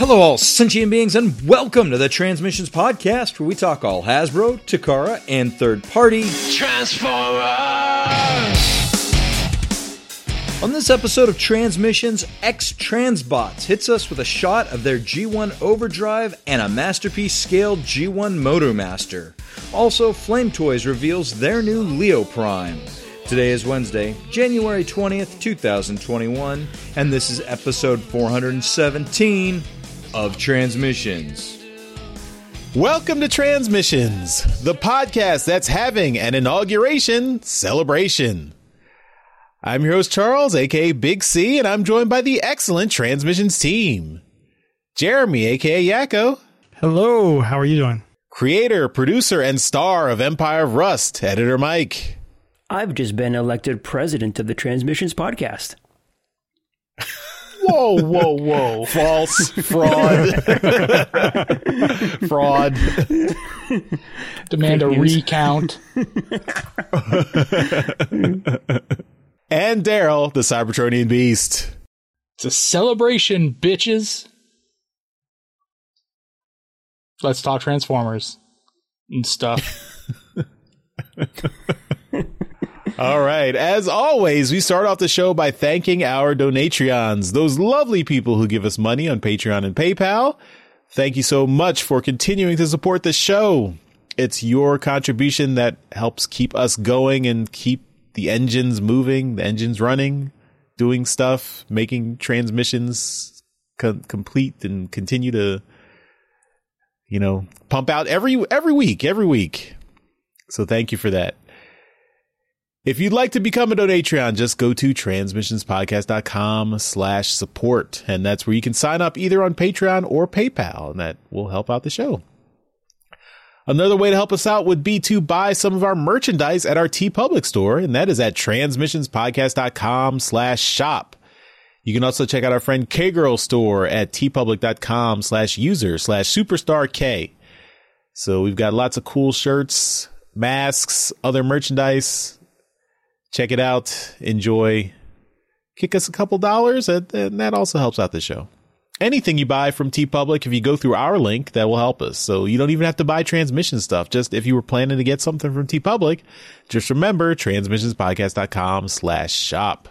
Hello, all sentient beings, and welcome to the Transmissions Podcast, where we talk all Hasbro, Takara, and third-party Transformers! On this episode of Transmissions, X-Transbots hits us with a shot of their G1 Overdrive and a masterpiece-scaled G1 Motomaster. Also, Flame Toys reveals their new Leo Prime. Today is Wednesday, January 20th, 2021, and this is episode 417 of Transmissions. Welcome to Transmissions, the podcast that's having an inauguration celebration. I'm your host Charles, aka Big C, and I'm joined by the excellent Transmissions team. Jeremy, aka Yakko. Hello, how are you doing? Creator, producer, and star of Empire of Rust, Editor Mike. I've just been elected president of the Transmissions Podcast. Whoa, whoa, whoa. False. Fraud. Fraud. Demand a recount. And Daryl, the Cybertronian Beast. It's a celebration, bitches. Let's talk Transformers and stuff. All right. As always, we start off the show by thanking our Donatreons, those lovely people who give us money on Patreon and PayPal. Thank you so much for continuing to support the show. It's your contribution that helps keep us going and keep the engines moving, the engines running, doing stuff, making transmissions complete and continue to, pump out every week. So thank you for that. If you'd like to become a Donatreon, just go to transmissionspodcast.com/support. And that's where you can sign up either on Patreon or PayPal, and that will help out the show. Another way to help us out would be to buy some of our merchandise at our TeePublic store, and that is at transmissionspodcast.com/shop. You can also check out our friend K-Girl store at teepublic.com/user/superstark. So we've got lots of cool shirts, masks, other merchandise. Check it out. Enjoy. Kick us a couple dollars, and that also helps out the show. Anything you buy from TeePublic, if you go through our link, that will help us. So you don't even have to buy transmission stuff. Just if you were planning to get something from TeePublic, just remember transmissionspodcast.com/shop.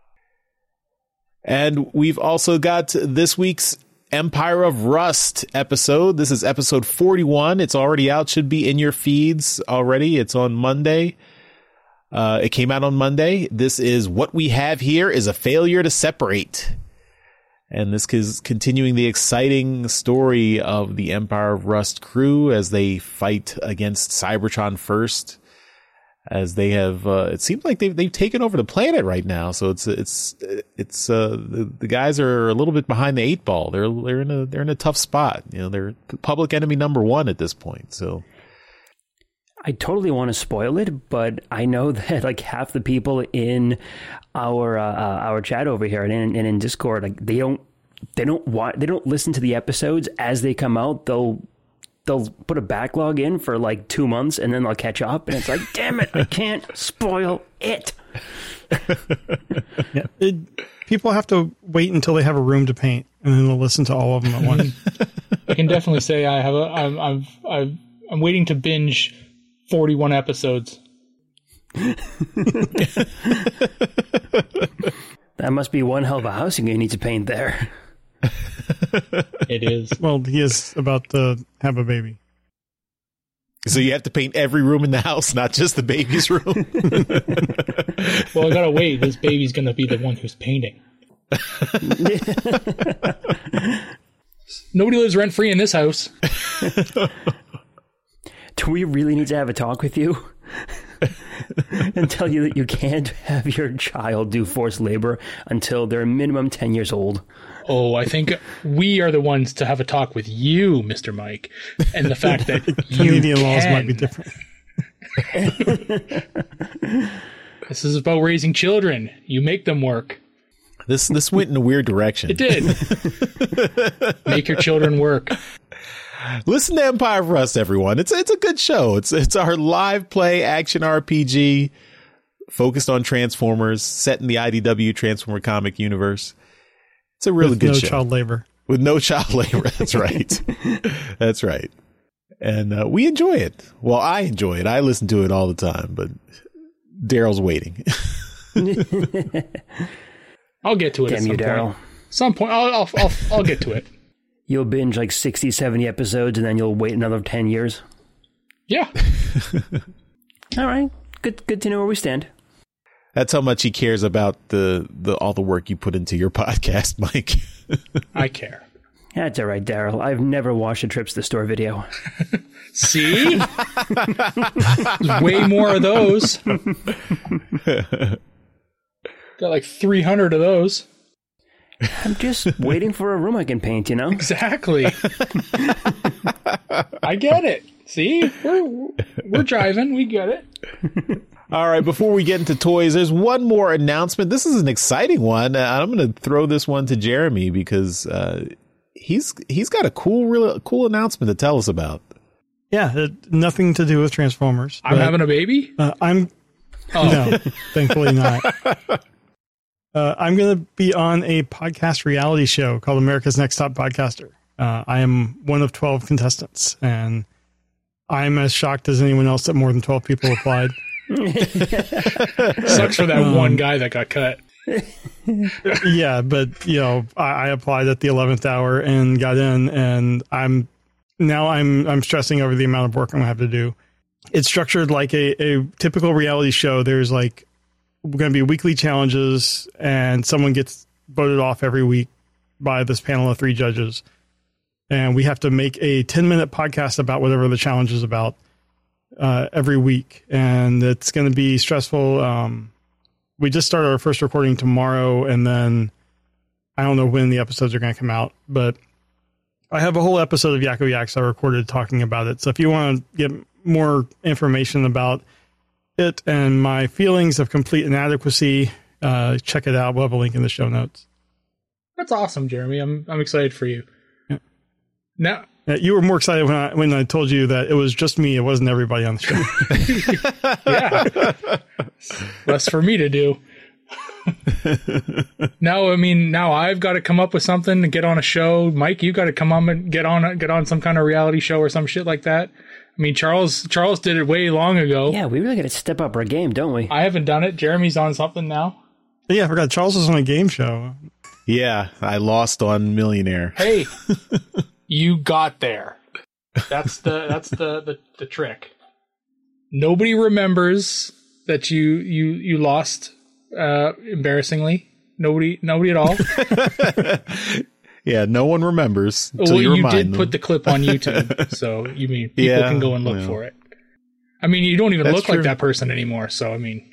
And we've also got this week's Empire of Rust episode. This is episode 41. It's already out. Should be in your feeds already. It's on Monday. It came out on Monday. This is What We Have Here is a Failure to Separate. And this is continuing the exciting story of the Empire of Rust crew as they fight against Cybertron first. As they have, it seems like they've taken over the planet right now. So the guys are a little bit behind the eight ball. They're in a tough spot. They're public enemy number one at this point. So I totally want to spoil it, but I know that like half the people in our chat over here and in Discord, like they don't listen to the episodes as they come out. They'll put a backlog in for like 2 months and then they'll catch up, and it's like, damn it, I can't spoil it. Yeah, people have to wait until they have a room to paint, and then they'll listen to all of them at once. I can definitely say I'm waiting to binge 41 episodes. That must be one hell of a house you need to paint there. It is. Well, he is about to have a baby. So you have to paint every room in the house, not just the baby's room. Well, I gotta wait. This baby's gonna be the one who's painting. Nobody lives rent-free in this house. Do we really need to have a talk with you and tell you that you can't have your child do forced labor until they're minimum 10 years old? Oh, I think we are the ones to have a talk with you, Mr. Mike, and the fact that Canadian laws might be different. This is about raising children. You make them work. This went in a weird direction. It did. Make your children work. Listen to Empire of Rust, everyone. It's a good show. It's our live play action RPG focused on Transformers, set in the IDW Transformer comic universe. It's a really good show. No child labor. With no child labor. That's right. That's right. And we enjoy it. Well, I enjoy it. I listen to it all the time, but Daryl's waiting. I'll get to it. Damn you, Daryl. Some point, I'll get to it. You'll binge like 60, 70 episodes, and then you'll wait another 10 years. Yeah. All right. Good to know where we stand. That's how much he cares about all the work you put into your podcast, Mike. I care. That's all right, Daryl. I've never watched a Trips to the Store video. See? There's way more of those. Got like 300 of those. I'm just waiting for a room I can paint, you know? Exactly. I get it. See? We're driving. We get it. All right, before we get into toys, there's one more announcement. This is an exciting one. I'm going to throw this one to Jeremy because he's got a cool announcement to tell us about. Yeah, nothing to do with Transformers. I'm having a baby? No, thankfully not. I'm going to be on a podcast reality show called America's Next Top Podcaster. I am one of 12 contestants, and I'm as shocked as anyone else that more than 12 people applied. Sucks for that one guy that got cut. Yeah, but I applied at the 11th hour and got in, and I'm stressing over the amount of work I'm gonna have to do. It's structured like a typical reality show. There's like going to be weekly challenges, and someone gets voted off every week by this panel of 3 judges, and we have to make a 10-minute podcast about whatever the challenge is about. Every week, and it's going to be stressful. We just started our first recording tomorrow, and then I don't know when the episodes are going to come out, but I have a whole episode of Yakko Yaks I recorded talking about it. So if you want to get more information about it and my feelings of complete inadequacy, check it out. We'll have a link in the show notes. That's awesome, Jeremy. I'm excited for you. Yeah. Now, you were more excited when I told you that it was just me. It wasn't everybody on the show. Yeah. Less for me to do. Now I've got to come up with something to get on a show. Mike, you got to come on and get on some kind of reality show or some shit like that. I mean, Charles did it way long ago. Yeah, we really got to step up our game, don't we? I haven't done it. Jeremy's on something now. Yeah, I forgot. Charles was on a game show. Yeah, I lost on Millionaire. Hey. You got there. That's the trick. Nobody remembers that you lost embarrassingly. Nobody at all. Yeah, no one remembers. Well, you did put the clip on YouTube, so you mean people can go and look for it. I mean, you don't even look like that person anymore, so I mean.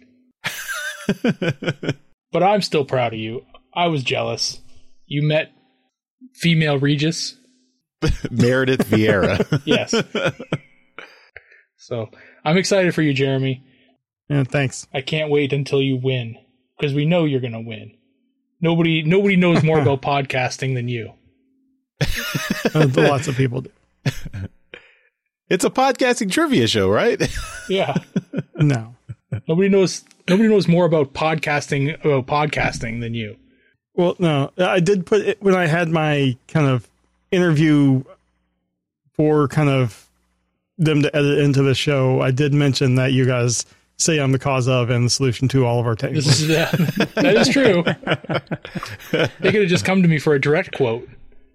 But I'm still proud of you. I was jealous. You met female Regis. Meredith Vieira. Yes. So I'm excited for you, Jeremy. Yeah, thanks. I can't wait until you win, because we know you're going to win. Nobody knows more about podcasting than you. Lots of people do. It's a podcasting trivia show, right? Yeah. No. Nobody knows more about podcasting than you. Well, no. I did put it when I had my kind of interview for kind of them to edit into the show. I did mention that you guys say I'm the cause of and the solution to all of our technical. That is true. They could have just come to me for a direct quote.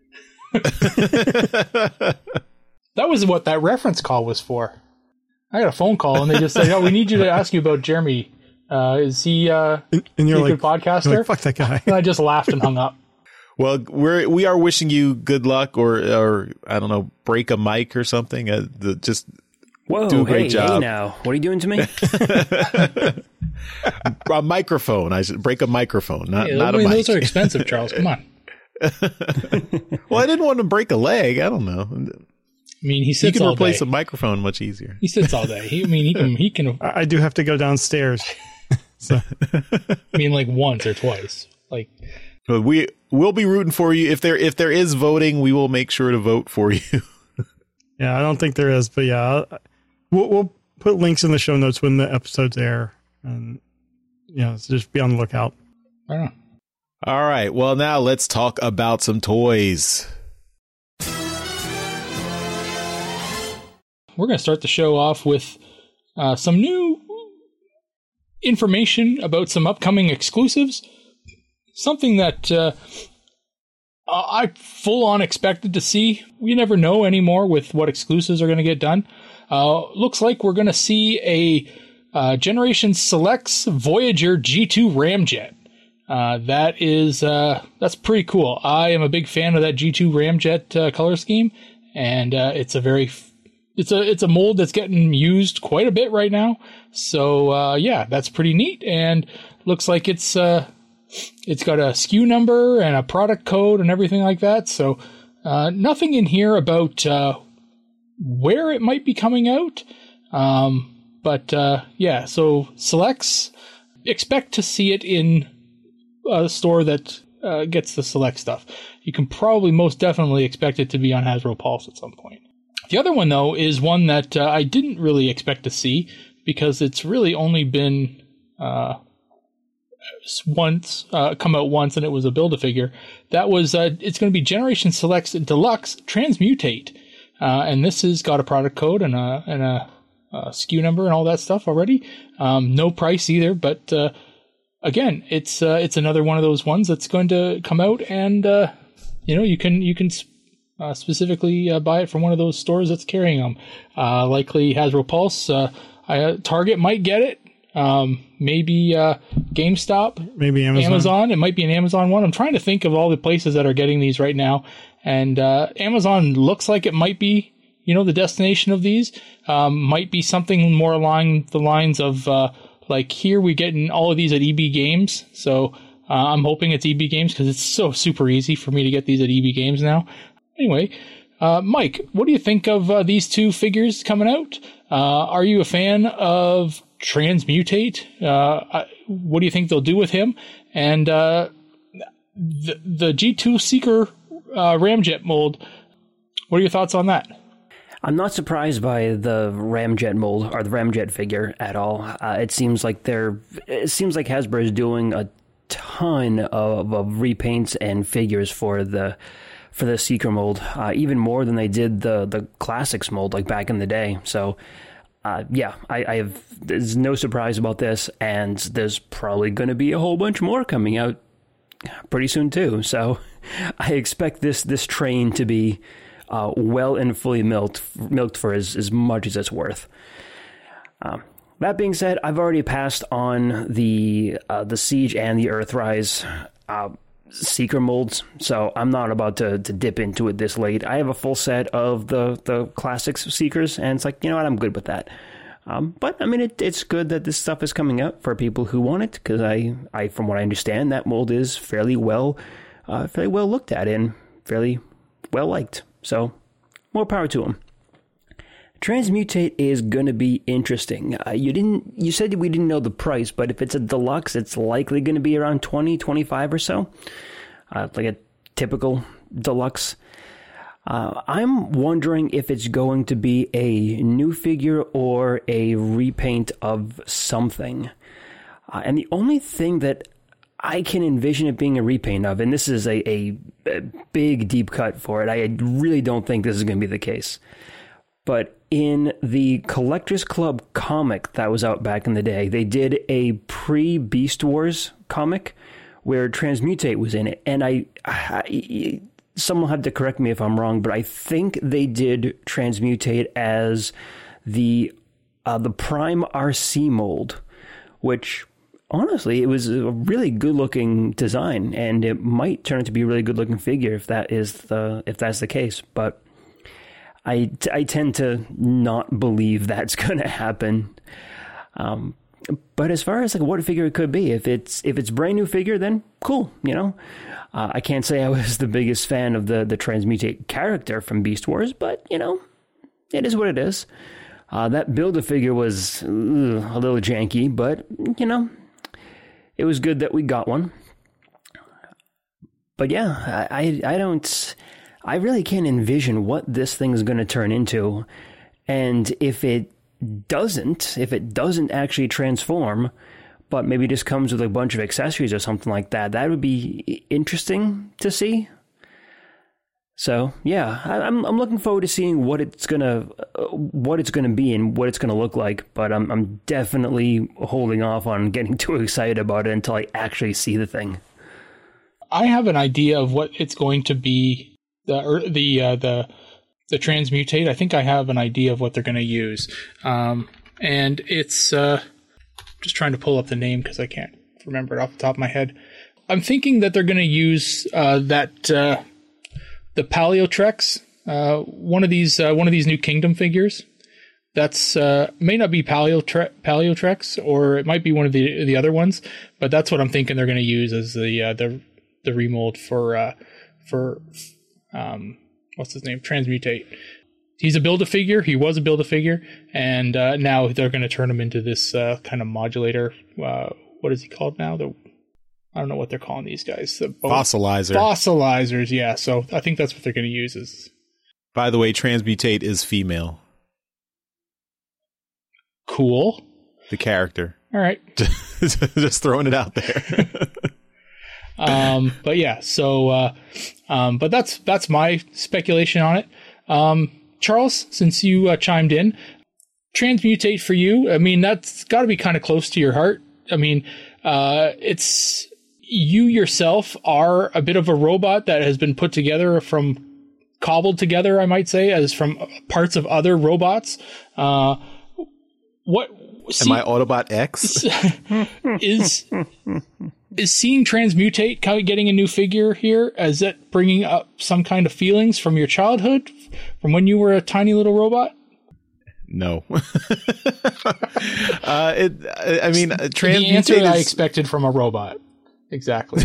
That was what that reference call was for. I got a phone call and they just said, "Oh, we need you to ask you about Jeremy. Is he and you're a good podcaster?" You're like, fuck that guy. And I just laughed and hung up. Well, we are wishing you good luck, or I don't know, break a mic or something. Just Whoa, do a great job. Hey, now, what are you doing to me? A microphone. I should break a microphone, not a mic. Those are expensive, Charles. Come on. Well, I didn't want to break a leg. I don't know. I mean, he sits you can all replace day. a microphone much easier. He sits all day. He can. I do have to go downstairs. So. I mean, like once or twice. Like, but we'll be rooting for you. If there is voting, we will make sure to vote for you. Yeah, I don't think there is, but yeah, we'll put links in the show notes when the episodes air, and so just be on the lookout. I don't know. All right. Well, now let's talk about some toys. we're going to start the show off with some new information about some upcoming exclusives. Something that I full on expected to see. We never know anymore with what exclusives are going to get done. Looks like we're going to see a Generation Selects Voyager G2 ramjet. That's pretty cool. I am a big fan of that G2 ramjet color scheme, and it's a mold that's getting used quite a bit right now. So yeah, that's pretty neat, and looks like it's got a SKU number and a product code and everything like that. So nothing in here about where it might be coming out. But yeah, so Selects, expect to see it in a store that gets the Select stuff. You can probably most definitely expect it to be on Hasbro Pulse at some point. The other one, though, is one that I didn't really expect to see because it's really only been come out once, and it was a Build-A-Figure. That was it's going to be Generation Selects Deluxe Transmutate, and this has got a product code and a SKU number and all that stuff already. No price either, but again, it's another one of those ones that's going to come out, and you can specifically buy it from one of those stores that's carrying them. Likely Hasbro Pulse. Target might get it. Maybe GameStop. Maybe Amazon. It might be an Amazon one. I'm trying to think of all the places that are getting these right now. And Amazon looks like it might be, the destination of these. Might be something more along the lines of like here we getting all of these at EB Games. So I'm hoping it's EB Games because it's so super easy for me to get these at EB Games now. Anyway, Mike, what do you think of these two figures coming out? Are you a fan of Transmutate? What do you think they'll do with him? And the G2 Seeker ramjet mold, what are your thoughts on that? I'm not surprised by the ramjet mold or the ramjet figure at all. It seems like Hasbro is doing a ton of repaints and figures for the Seeker mold, even more than they did the Classics mold like back in the day. So yeah, there's no surprise about this, and there's probably going to be a whole bunch more coming out pretty soon too. So I expect this train to be well and fully milked for as much as it's worth. That being said, I've already passed on the Siege and the Earthrise Seeker molds, so I'm not about to dip into it this late. I have a full set of the Classics Seekers, and it's like, you know what, I'm good with that. But I mean, it's good that this stuff is coming out for people who want it, because I from what I understand, that mold is fairly well looked at and fairly well liked. So more power to them. Transmutate is going to be interesting. You said we didn't know the price, but if it's a deluxe, it's likely going to be around 20, 25 or so, like a typical deluxe. I'm wondering if it's going to be a new figure or a repaint of something. And the only thing that I can envision it being a repaint of, and this is a big deep cut for it, I really don't think this is going to be the case. But in the Collectors Club comic that was out back in the day, they did a pre-Beast Wars comic where Transmutate was in it. And someone will have to correct me if I'm wrong, but I think they did Transmutate as the Prime RC mold, which honestly, it was a really good-looking design, and it might turn out to be a really good-looking figure if that's the case. But I tend to not believe that's going to happen. But as far as like what figure it could be, if it's brand new figure, then cool. I can't say I was the biggest fan of the Transmutate character from Beast Wars, but it is what it is. That Build-A-Figure was a little janky, but it was good that we got one. But yeah, I really can't envision what this thing is going to turn into. And if it doesn't actually transform, but maybe just comes with a bunch of accessories or something like that, that would be interesting to see. So yeah, I'm looking forward to seeing what it's gonna be and what it's gonna look like. But I'm definitely holding off on getting too excited about it until I actually see the thing. I have an idea of what it's going to be. The transmutate. I think I have an idea of what they're going to use, and it's just trying to pull up the name because I can't remember it off the top of my head. I'm thinking that they're going to use the Paleotrex, one of these new Kingdom figures. That's may not be Paleotrex, or it might be one of the other ones, but that's what I'm thinking they're going to use as the remold for what's his name? Transmutate. He's a Build-A-Figure. He was a Build-A-Figure, and now they're going to turn him into this kind of modulator. What is he called now? I don't know what they're calling these guys. Fossilizer. Fossilizers, yeah. So I think that's what they're going to use. By the way, Transmutate is female. Cool. The character. All right. Just throwing it out there. But yeah, so but that's my speculation on it. Charles, since you chimed in, Transmutate for you, I mean, that's got to be kind of close to your heart. I mean, it's you yourself are a bit of a robot that has been put together cobbled together, I might say, as from parts of other robots. Am I Autobot X? Is seeing Transmutate kind of getting a new figure here, is it bringing up some kind of feelings from your childhood, from when you were a tiny little robot? No. I mean, Transmutate the answer I expected from a robot. Exactly.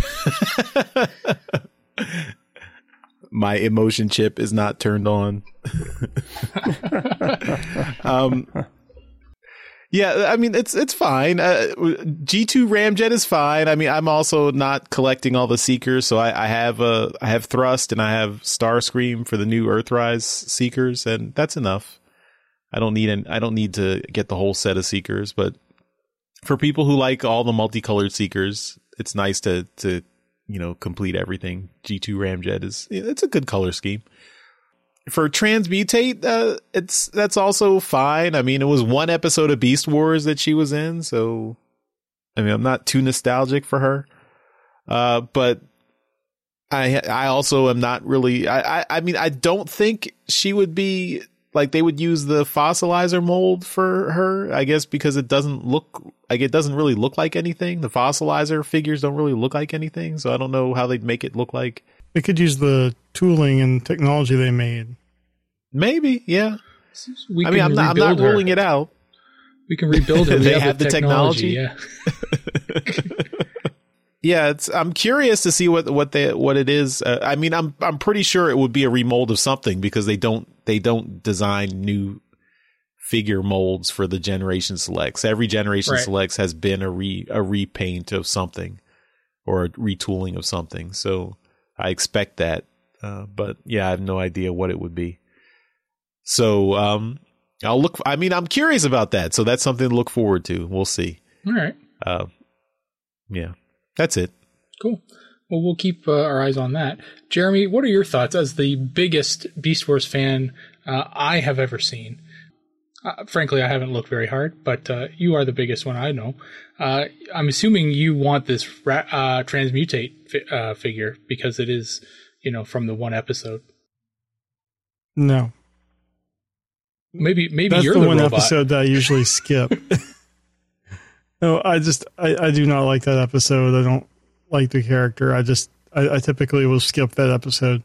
My emotion chip is not turned on. Yeah, I mean, it's fine. G2 Ramjet is fine. I mean, I'm also not collecting all the Seekers, so I have Thrust and I have Starscream for the new Earthrise Seekers, and that's enough. I don't need to get the whole set of Seekers, but for people who like all the multicolored Seekers, it's nice to complete everything. G2 Ramjet it's a good color scheme. For Transmutate, that's also fine. I mean, it was one episode of Beast Wars that she was in, so I mean, I'm not too nostalgic for her. But I also am not really. I mean, I don't think she would be like they would use the fossilizer mold for her. I guess because it doesn't really look like anything. The fossilizer figures don't really look like anything, so I don't know how they'd make it look like. They could use the tooling and technology they made. Maybe, yeah. I'm not ruling it out. We can rebuild it. They have the technology. Yeah. Yeah, I'm curious to see what it is. I mean, I'm pretty sure it would be a remold of something because they don't design new figure molds for the Generation Selects. Every Generation Selects has been a repaint of something or a retooling of something. So I expect that, but yeah, I have no idea what it would be. So I'll look. I mean, I'm curious about that. So that's something to look forward to. We'll see. All right. Yeah, that's it. Cool. Well, we'll keep our eyes on that. Jeremy, what are your thoughts as the biggest Beast Wars fan I have ever seen? Frankly, I haven't looked very hard, but you are the biggest one I know. I'm assuming you want this Transmutate figure because it is, from the one episode. No. Maybe that's you're the one robot. episode that I usually skip. No, I do not like that episode. I don't like the character. I typically will skip that episode.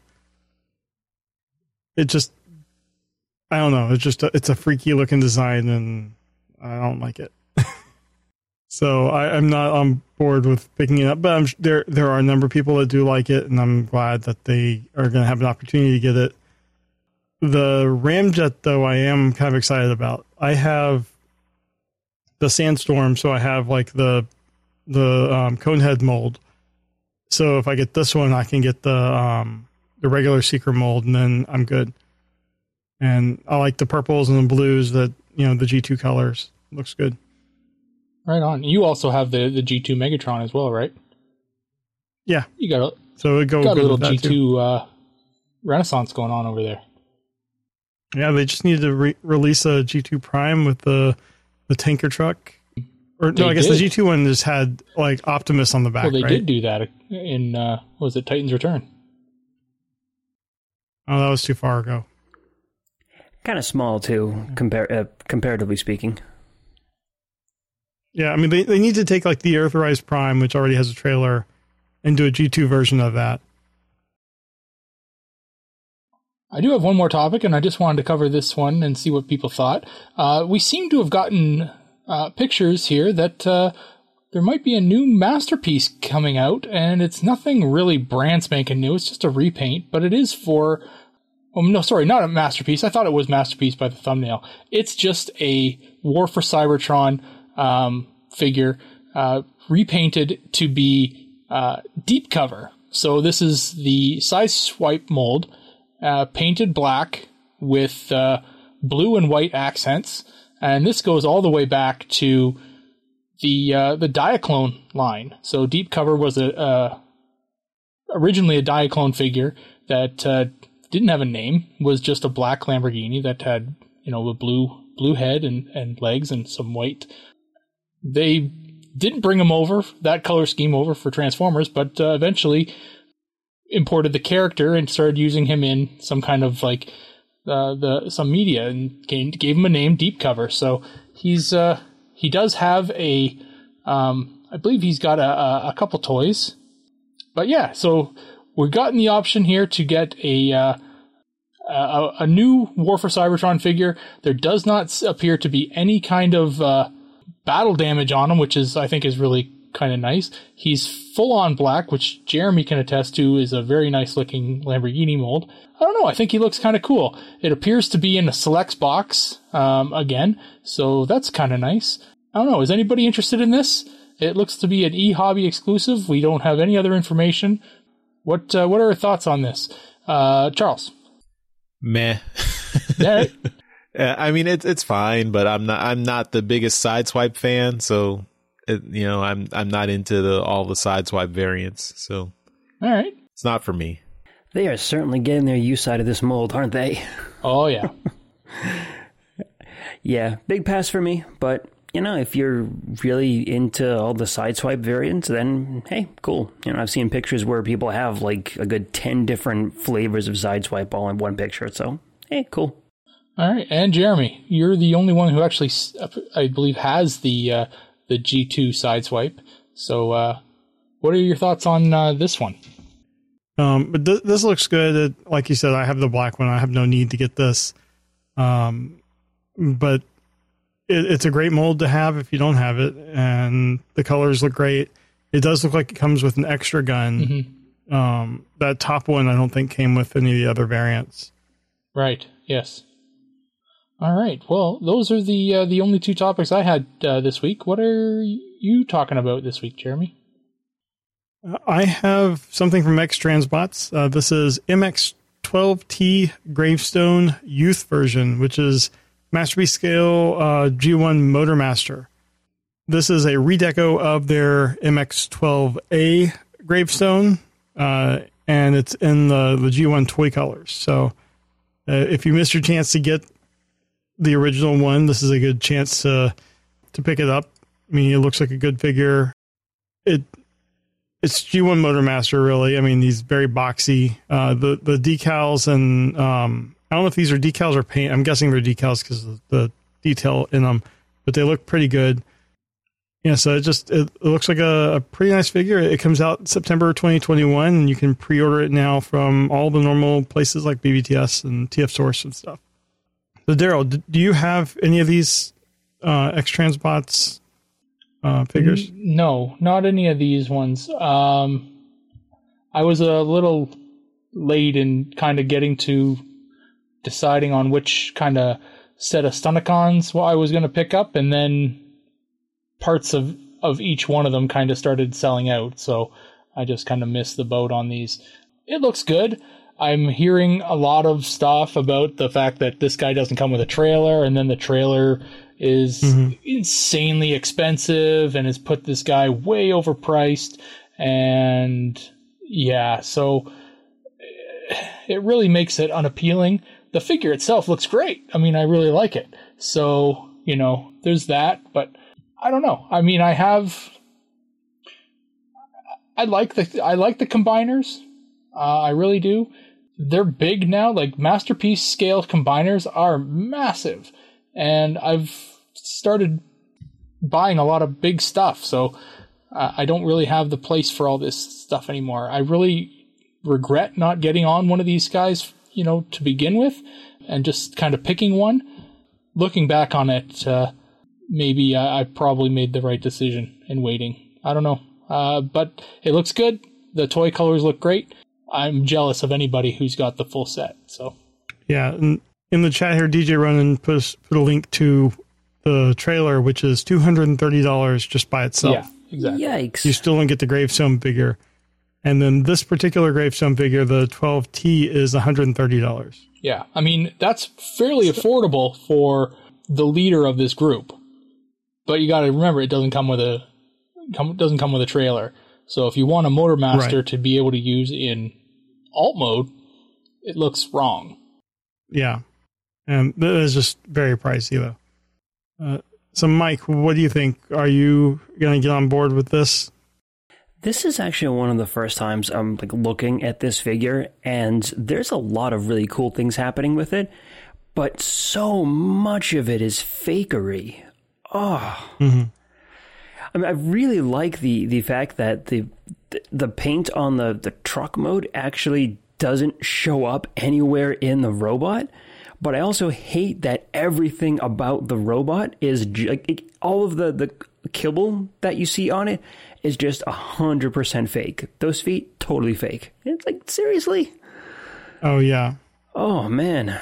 It just, I don't know. It's a freaky looking design and I don't like it. So I'm not on board with picking it up, but there are a number of people that do like it, and I'm glad that they are going to have an opportunity to get it. The Ramjet, though, I am kind of excited about. I have the Sandstorm, so I have like the Conehead mold. So if I get this one, I can get the regular Seeker mold, and then I'm good. And I like the purples and the blues that the G2 colors. Looks good. Right on. You also have the G2 Megatron as well, right? Yeah. You got a little G2 renaissance going on over there. Yeah, they just needed to release a G2 Prime with the tanker truck. Or no, I guess the G2 one just had like Optimus on the back. Well, they right? did do that in was it Titan's Return? Oh, that was too far ago. Kind of small too, comparatively speaking. Yeah, I mean they need to take like the Earthrise Prime, which already has a trailer, and do a G2 version of that. I do have one more topic, and I just wanted to cover this one and see what people thought. We seem to have gotten pictures here that there might be a new Masterpiece coming out, and it's nothing really brand spanking new. It's just a repaint, but it is for... Oh, no, sorry, not a Masterpiece. I thought it was Masterpiece by the thumbnail. It's just a War for Cybertron figure repainted to be deep cover. So this is the Sideswipe mold, painted black with blue and white accents, and this goes all the way back to the Diaclone line. So Deep Cover was originally a Diaclone figure that didn't have a name, was just a black Lamborghini that had a blue head and legs and some white. They didn't bring him over, that color scheme over for Transformers, but eventually imported the character and started using him in some kind of like some media and gave him a name, Deep Cover. So he does have a I believe he's got a couple toys, but yeah. So we've gotten the option here to get a new War for Cybertron figure. There does not appear to be any kind of battle damage on him, which I think is really kind of nice. He's full on black, which Jeremy can attest to is a very nice looking Lamborghini mold. I don't know, I think he looks kind of cool. It appears to be in a Selects box again, so that's kind of nice. I don't know, is anybody interested in this? It looks to be an eHobby exclusive. We don't have any other information. What are your thoughts on this? Charles? Meh. Yeah. I mean, it's fine, but I'm not the biggest Sideswipe fan, so I'm not into all the Sideswipe variants, so all right, it's not for me. They are certainly getting their use out of this mold, aren't they? Oh yeah. Yeah, big pass for me, but if you're really into all the Sideswipe variants, then hey, cool. I've seen pictures where people have like a good 10 different flavors of Sideswipe all in one picture, so hey, cool. All right, and Jeremy, you're the only one who actually, I believe, has the G2 Sideswipe. So, what are your thoughts on this one? But this looks good. Like you said, I have the black one. I have no need to get this. But it's a great mold to have if you don't have it, and the colors look great. It does look like it comes with an extra gun. Mm-hmm. That top one I don't think came with any of the other variants. Right. Yes. All right. Well, those are the only two topics I had this week. What are you talking about this week, Jeremy? I have something from X Transbots. This is MX-12T Gravestone Youth version, which is Masterpiece Scale G1 Motormaster. This is a redeco of their MX-12A Gravestone, and it's in the G1 toy colors. So if you missed your chance to get the original one, this is a good chance to pick it up. I mean, it looks like a good figure. It's G1 Motormaster, really. I mean, he's very boxy. The decals, and I don't know if these are decals or paint. I'm guessing they're decals because of the detail in them, but they look pretty good. Yeah, so it looks like a pretty nice figure. It comes out September 2021, and you can pre-order it now from all the normal places like BBTS and TF Source and stuff. So, Daryl, do you have any of these X Transbots figures? No, not any of these ones. I was a little late in kind of getting to deciding on which kind of set of Stunticons I was going to pick up, and then parts of each one of them kind of started selling out, so I just kind of missed the boat on these. It looks good. I'm hearing a lot of stuff about the fact that this guy doesn't come with a trailer, and then the trailer is insanely expensive and has put this guy way overpriced. And yeah, so it really makes it unappealing. The figure itself looks great. I mean, I really like it. So, there's that, but I don't know. I mean, I like the combiners. I really do. They're big now. Like Masterpiece scale combiners are massive, and I've started buying a lot of big stuff. So I don't really have the place for all this stuff anymore. I really regret not getting on one of these guys, to begin with, and just kind of picking one. Looking back on it, maybe I probably made the right decision in waiting. I don't know. But it looks good. The toy colors look great. I'm jealous of anybody who's got the full set. So, yeah. In the chat here, DJ Ronan put a link to the trailer, which is $230 just by itself. Yeah, exactly. Yikes. You still don't get the Gravestone figure. And then this particular Gravestone figure, the 12T, is $130. Yeah, I mean, that's fairly affordable for the leader of this group. But you got to remember, it doesn't come with a trailer. So if you want a Motormaster to be able to use in alt mode, it looks wrong. Yeah. And that is just very pricey, though. So, Mike, what do you think? Are you going to get on board with this? This is actually one of the first times I'm looking at this figure, and there's a lot of really cool things happening with it, but so much of it is fakery. Oh. Mm-hmm. I mean, I really like the fact that the paint on the truck mode actually doesn't show up anywhere in the robot, but I also hate that everything about the robot is all of the kibble that you see on it is just 100% fake. Those feet, totally fake. It's seriously? Oh, yeah. Oh, man.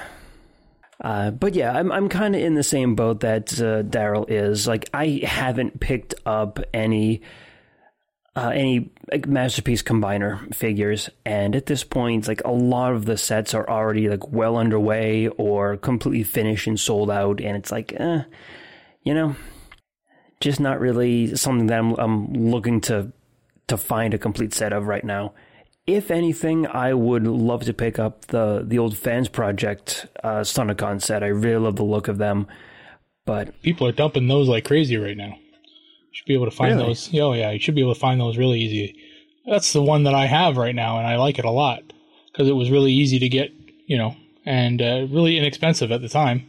But yeah, I'm kind of in the same boat that Daryl is. I haven't picked up any Masterpiece Combiner figures, and at this point, a lot of the sets are already well underway or completely finished and sold out, and it's just not really something that I'm looking to find a complete set of right now. If anything, I would love to pick up the old Fans Project Stunticon set. I really love the look of them. But people are dumping those like crazy right now. You should be able to find those. Oh, yeah, you should be able to find those really easy. That's the one that I have right now, and I like it a lot because it was really easy to get, and really inexpensive at the time.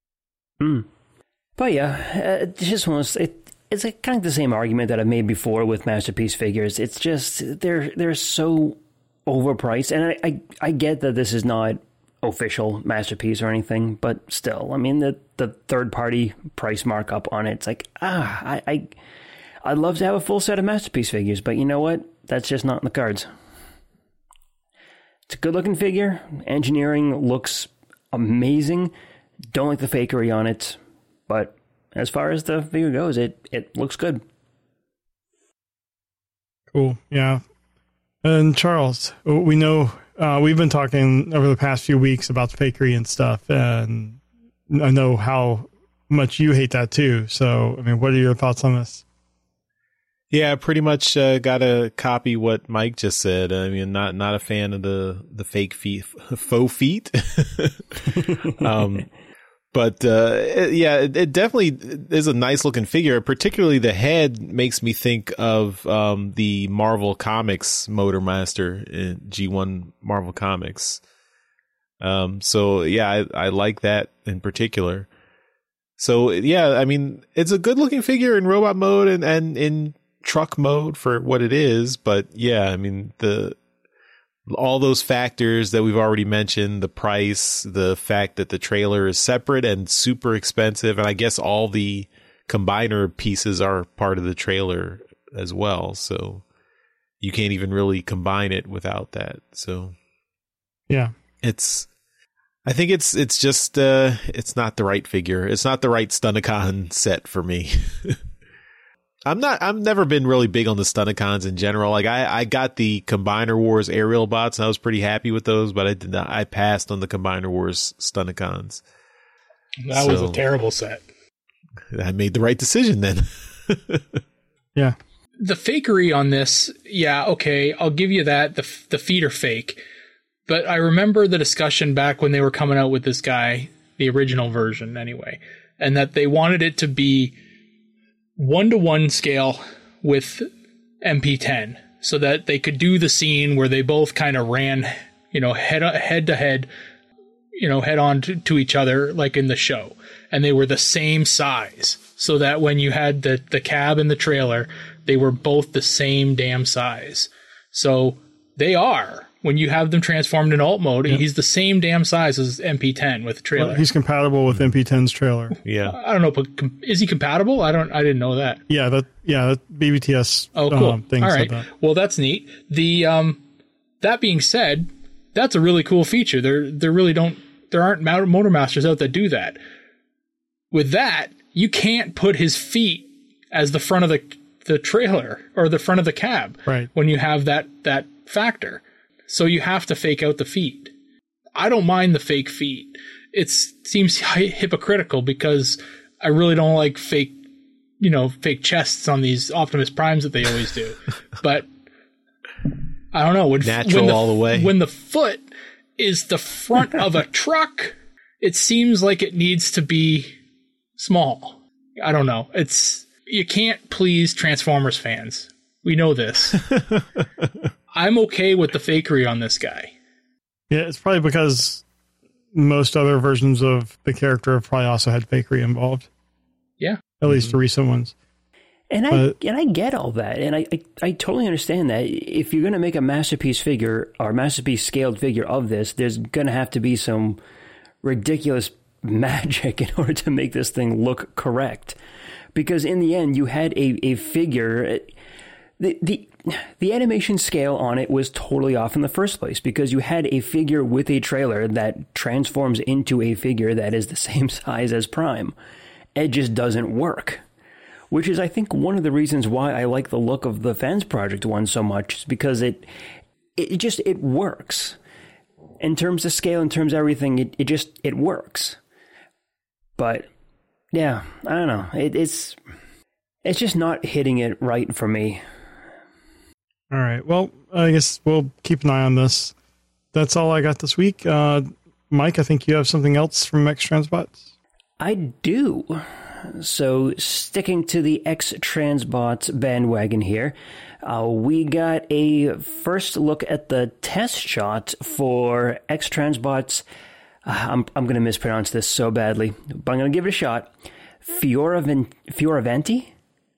But yeah, it's kind of the same argument that I've made before with Masterpiece figures. It's just they're so overpriced, and I get that this is not official Masterpiece or anything, but still, I mean the third party price markup on it, it's I'd love to have a full set of Masterpiece figures, but you know what? That's just not in the cards. It's a good looking figure. Engineering looks amazing. Don't like the fakery on it, but as far as the figure goes, it looks good. Cool. Yeah. And Charles, we know we've been talking over the past few weeks about the fakery and stuff, and I know how much you hate that too. So, I mean, what are your thoughts on this? Yeah, pretty much got to copy what Mike just said. I mean, not a fan of the fake feet, faux feet. But it definitely is a nice looking figure. Particularly the head makes me think of the Marvel Comics Motormaster in G1 Marvel Comics. So yeah, I like that in particular. So yeah, I mean, it's a good looking figure in robot mode and in truck mode for what it is. But yeah, I mean, all those factors that we've already mentioned, the price, the fact that the trailer is separate and super expensive, and I guess all the combiner pieces are part of the trailer as well, so you can't even really combine it without that. So yeah, I think it's just it's not the right figure. It's not the right Stunticon set for me. I've never been really big on the Stunticons in general. I got the Combiner Wars aerial bots and I was pretty happy with those, but I passed on the Combiner Wars Stunticons. That was a terrible set. I made the right decision then. Yeah. The fakery on this, yeah, okay, I'll give you that. The feet are fake. But I remember the discussion back when they were coming out with this guy, the original version anyway, and that they wanted it to be 1-to-1 scale with MP10 so that they could do the scene where they both kind of ran, head to head, head on to each other like in the show. And they were the same size so that when you had the cab and the trailer, they were both the same damn size. So they are. When you have them transformed in alt mode, he's the same damn size as MP10 with the trailer. Well, he's compatible with MP10's trailer. Yeah. I don't know, but is he compatible? I didn't know that. Yeah, that BBTS cool. thing All said right. that. Well, that's neat. The that being said, that's a really cool feature. There aren't Motormasters out that do that. With that, you can't put his feet as the front of the trailer or the front of the cab. Right. When you have that factor. So you have to fake out the feet. I don't mind the fake feet. It seems hypocritical because I really don't like fake chests on these Optimus Primes that they always do. But I don't know. Natural all the way. When the foot is the front of a truck, it seems like it needs to be small. I don't know. You can't please Transformers fans. We know this. I'm okay with the fakery on this guy. Yeah, it's probably because most other versions of the character have probably also had fakery involved. Yeah. At least the recent ones. And I get all that. And I totally understand that. If you're going to make a masterpiece figure or masterpiece scaled figure of this, there's going to have to be some ridiculous magic in order to make this thing look correct. Because in the end, you had a figure... The animation scale on it was totally off in the first place because you had a figure with a trailer that transforms into a figure that is the same size as Prime. It just doesn't work. Which is, I think, one of the reasons why I like the look of the Fans Project one so much, is because it works. In terms of scale, in terms of everything, it works. But, yeah, I don't know. It's just not hitting it right for me. All right. Well, I guess we'll keep an eye on this. That's all I got this week. Mike, I think you have something else from X-Transbots? I do. So, sticking to the X-Transbots bandwagon here, we got a first look at the test shot for X-Transbots. I'm going to mispronounce this so badly, but I'm going to give it a shot. Fioravanti?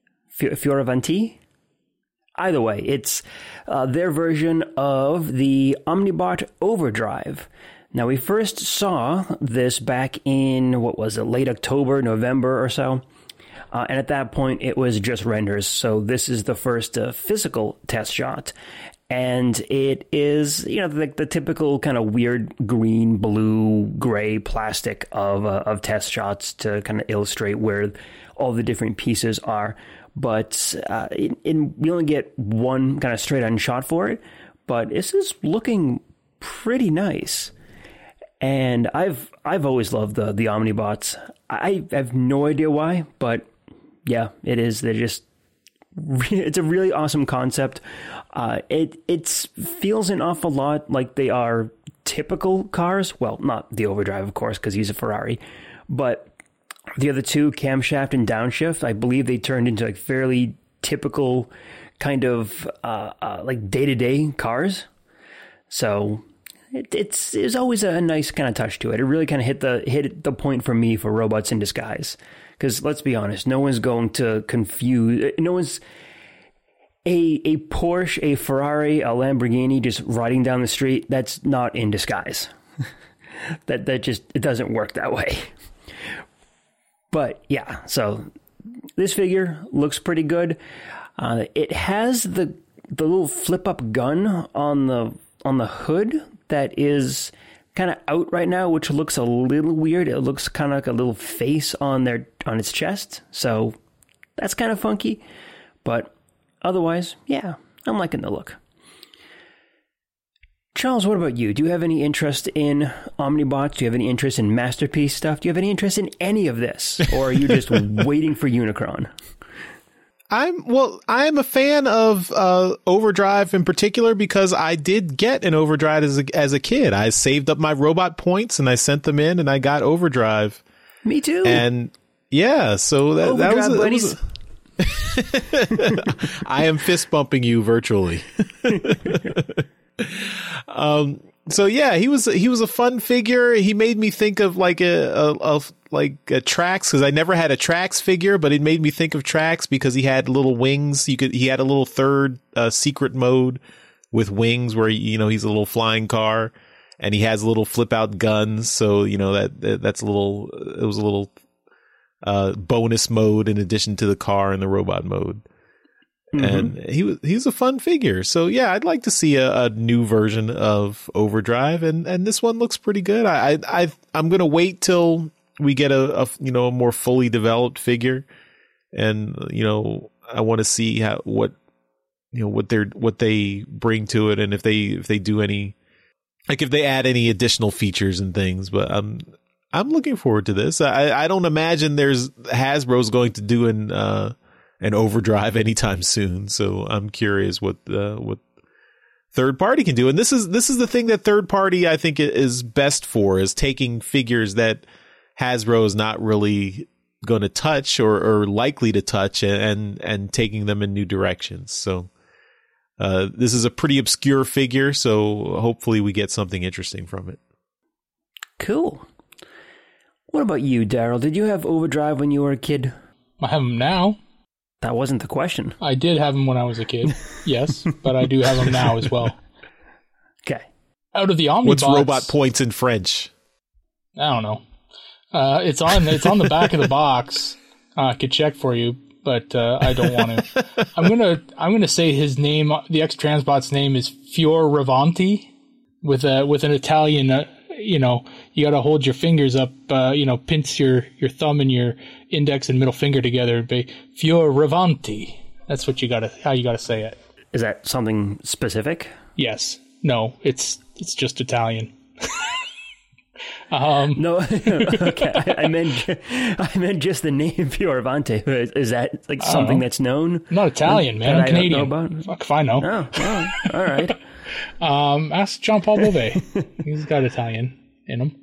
Either way, it's their version of the Omnibot Overdrive. Now, we first saw this back in, late October, November or so. And at that point, it was just renders. So this is the first physical test shot. And it is, the typical kind of weird green, blue, gray plastic of test shots to kind of illustrate where all the different pieces are. But we only get one kind of straight-on shot for it. But this is looking pretty nice. And I've always loved the Omnibots. I have no idea why, but yeah, it is. It's a really awesome concept. It feels an awful lot like they are typical cars. Well, not the Overdrive, of course, because he's a Ferrari, but the other two, camshaft and downshift, I believe they turned into like fairly typical kind of like day-to-day cars. So it's always a nice kind of touch to it. It really kind of hit the point for me for robots in disguise. Because let's be honest, no one's going to confuse. No one's a Porsche, a Ferrari, a Lamborghini just riding down the street. That's not in disguise. that just it doesn't work that way. But yeah, so this figure looks pretty good. It has the little flip up gun on the hood that is kind of out right now, which looks a little weird. It looks kind of like a little face on its chest, so that's kind of funky. But otherwise, yeah, I'm liking the look. Charles, what about you? Do you have any interest in Omnibots? Do you have any interest in Masterpiece stuff? Do you have any interest in any of this? Or are you just waiting for Unicron? I'm a fan of Overdrive in particular because I did get an Overdrive as a kid. I saved up my robot points and I sent them in and I got Overdrive. Me too. And yeah, so that was I am fist bumping you virtually. So yeah, he was a fun figure. He made me think of like a Trax, because I never had a Trax figure, but it made me think of Trax because he had little wings. He had a little third secret mode with wings where he's a little flying car, and he has little flip out guns. So that's a little. It was a little bonus mode in addition to the car and the robot mode. Mm-hmm. And he's a fun figure. So yeah, I'd like to see a new version of Overdrive, and this one looks pretty good. I'm gonna wait till we get a more fully developed figure, and I want to see what they bring to it, and if they do any, like if they add any additional features and things. But I'm looking forward to this. I don't imagine Hasbro's going to do an Overdrive anytime soon. So I'm curious what third party can do. And this is the thing that third party I think is best for, is taking figures that Hasbro is not really going to touch or likely to touch and taking them in new directions. So this is a pretty obscure figure, so hopefully we get something interesting from it. Cool. What about you, Daryl? Did you have Overdrive when you were a kid? I have him now. That wasn't the question. I did have him when I was a kid, yes, but I do have him now as well. Okay. Out of the Omnibots... What's robot points in French? I don't know. It's on the back of the box. I could check for you, but I don't want to. I'm gonna say his name. The X-Transbot's name is Fioravanti, with an Italian. You got to hold your fingers up. Pinch your thumb and your index and middle finger together and be Fioravanti. That's what how you gotta say it. Is that something specific? Yes. No. It's just Italian. No, okay. I meant just the name Fioravanti. Is that like something that's known? I'm not Italian, man. I'm Canadian. Fuck if I know. Oh, all right. Ask Jean Paul Beauvais. He's got Italian in him.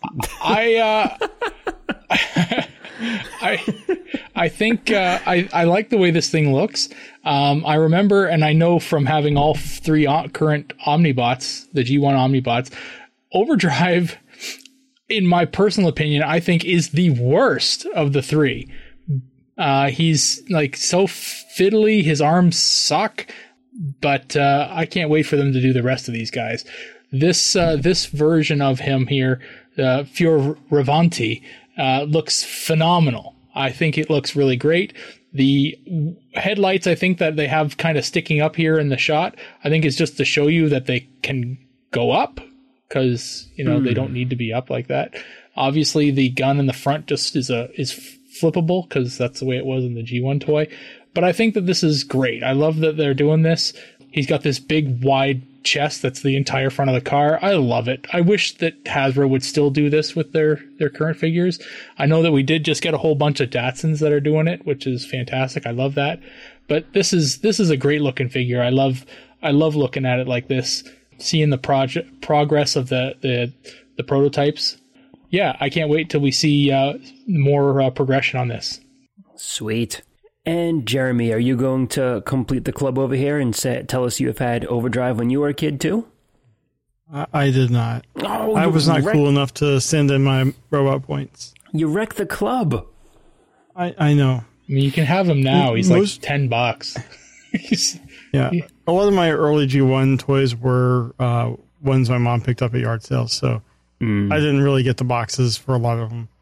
I think I like the way this thing looks. I remember, and I know from having all three current Omnibots, the G1 Omnibots, Overdrive, in my personal opinion, I think is the worst of the three. He's like so fiddly, his arms suck, but I can't wait for them to do the rest of these guys. This version of him here, Fioravanti, looks phenomenal. I think it looks really great. The headlights, I think that they have kind of sticking up here in the shot, I think is just to show you that they can go up, because they don't need to be up like that. Obviously, the gun in the front just is flippable, because that's the way it was in the G1 toy. But I think that this is great. I love that they're doing this. He's got this big, wide chest that's the entire front of the car. I love it. I wish that Hasbro would still do this with their current figures. I know that we did just get a whole bunch of Datsuns that are doing it, which is fantastic. I love that. But this is a great looking figure. I love looking at it like this, seeing the progress of the prototypes. Yeah, I can't wait till we see more progression on this. Sweet. And Jeremy, are you going to complete the club over here and tell us you have had Overdrive when you were a kid too? I did not. Oh, I was not cool enough to send in my robot points. You wrecked the club. I know. I mean, you can have him now. He's like $10. Yeah. A lot of my early G1 toys were ones my mom picked up at yard sales, so I didn't really get the boxes for a lot of them.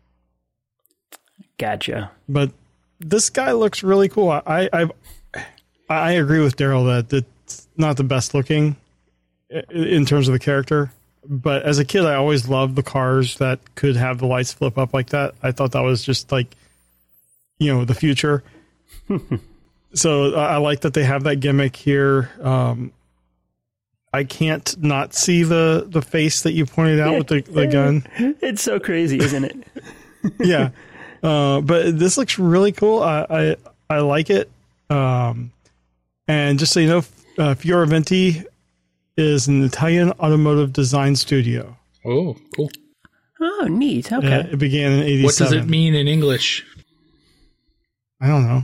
Gotcha. But this guy looks really cool. I agree with Daryl that it's not the best looking in terms of the character, but as a kid, I always loved the cars that could have the lights flip up like that. I thought that was just like, the future. So I like that they have that gimmick here. I can't not see the face that you pointed out with the gun. It's so crazy, isn't it? Yeah. But this looks really cool. I like it. And just so you know, Fioraventi is an Italian automotive design studio. Oh, cool. Oh, neat. Okay. It began in 87. What does it mean in English? I don't know.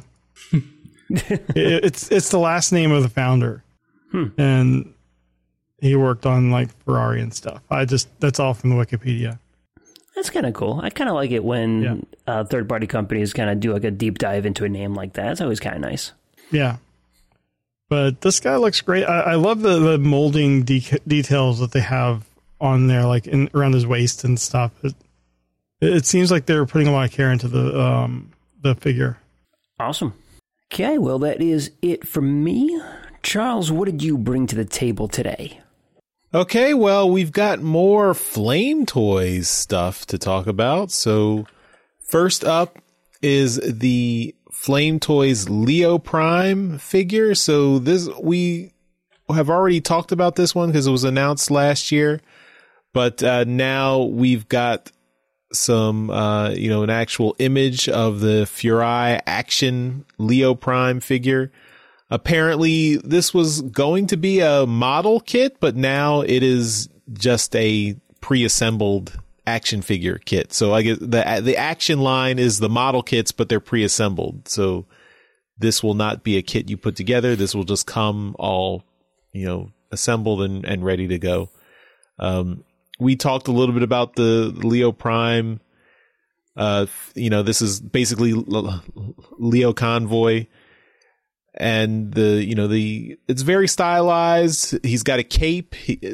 It's the last name of the founder. And he worked on like Ferrari and stuff. That's all from the Wikipedia. That's kind of cool. I kind of like it when third-party companies kind of do like a deep dive into a name like that. It's always kind of nice. Yeah. But this guy looks great. I love the molding details that they have on there, like around his waist and stuff. It seems like they're putting a lot of care into the figure. Awesome. Okay, well, that is it from me. Charles, what did you bring to the table today? Okay, well, we've got more Flame Toys stuff to talk about. So first up is the Flame Toys Leo Prime figure. So we have already talked about this one because it was announced last year. But now we've got some, an actual image of the Furai Action Leo Prime figure. Apparently, this was going to be a model kit, but now it is just a pre-assembled action figure kit. So I guess the action line is the model kits, but they're pre-assembled. So this will not be a kit you put together. This will just come all, assembled and ready to go. We talked a little bit about the Leo Prime. This is basically Leo Convoy. And it's very stylized. He's got a cape.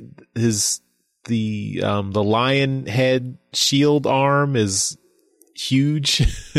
The lion head shield arm is huge.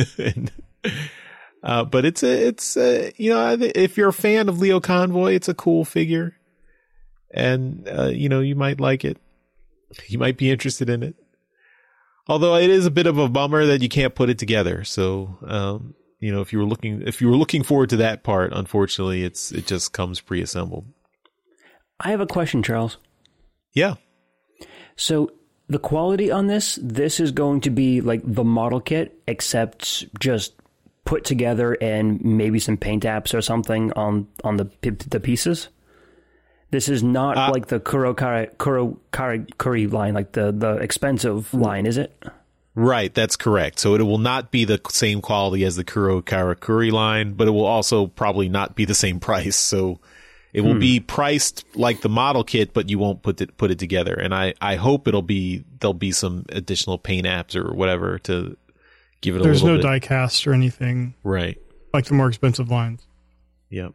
But if you're a fan of Leo Convoy, it's a cool figure, and you might like it. You might be interested in it. Although it is a bit of a bummer that you can't put it together. So. If you were looking forward to that part, unfortunately, it just comes pre-assembled. I have a question, Charles. Yeah. So the quality on this is going to be like the model kit, except just put together and maybe some paint apps or something on the pieces. This is not like the Kuri line, like the expensive line, is it? Right, that's correct. So it will not be the same quality as the Kuro Karakuri line, but it will also probably not be the same price. So it will be priced like the model kit, but you won't put it together. And I hope there'll be some additional paint apps or whatever to give it a little bit. There's no die cast or anything. Right. Like the more expensive lines. Yep.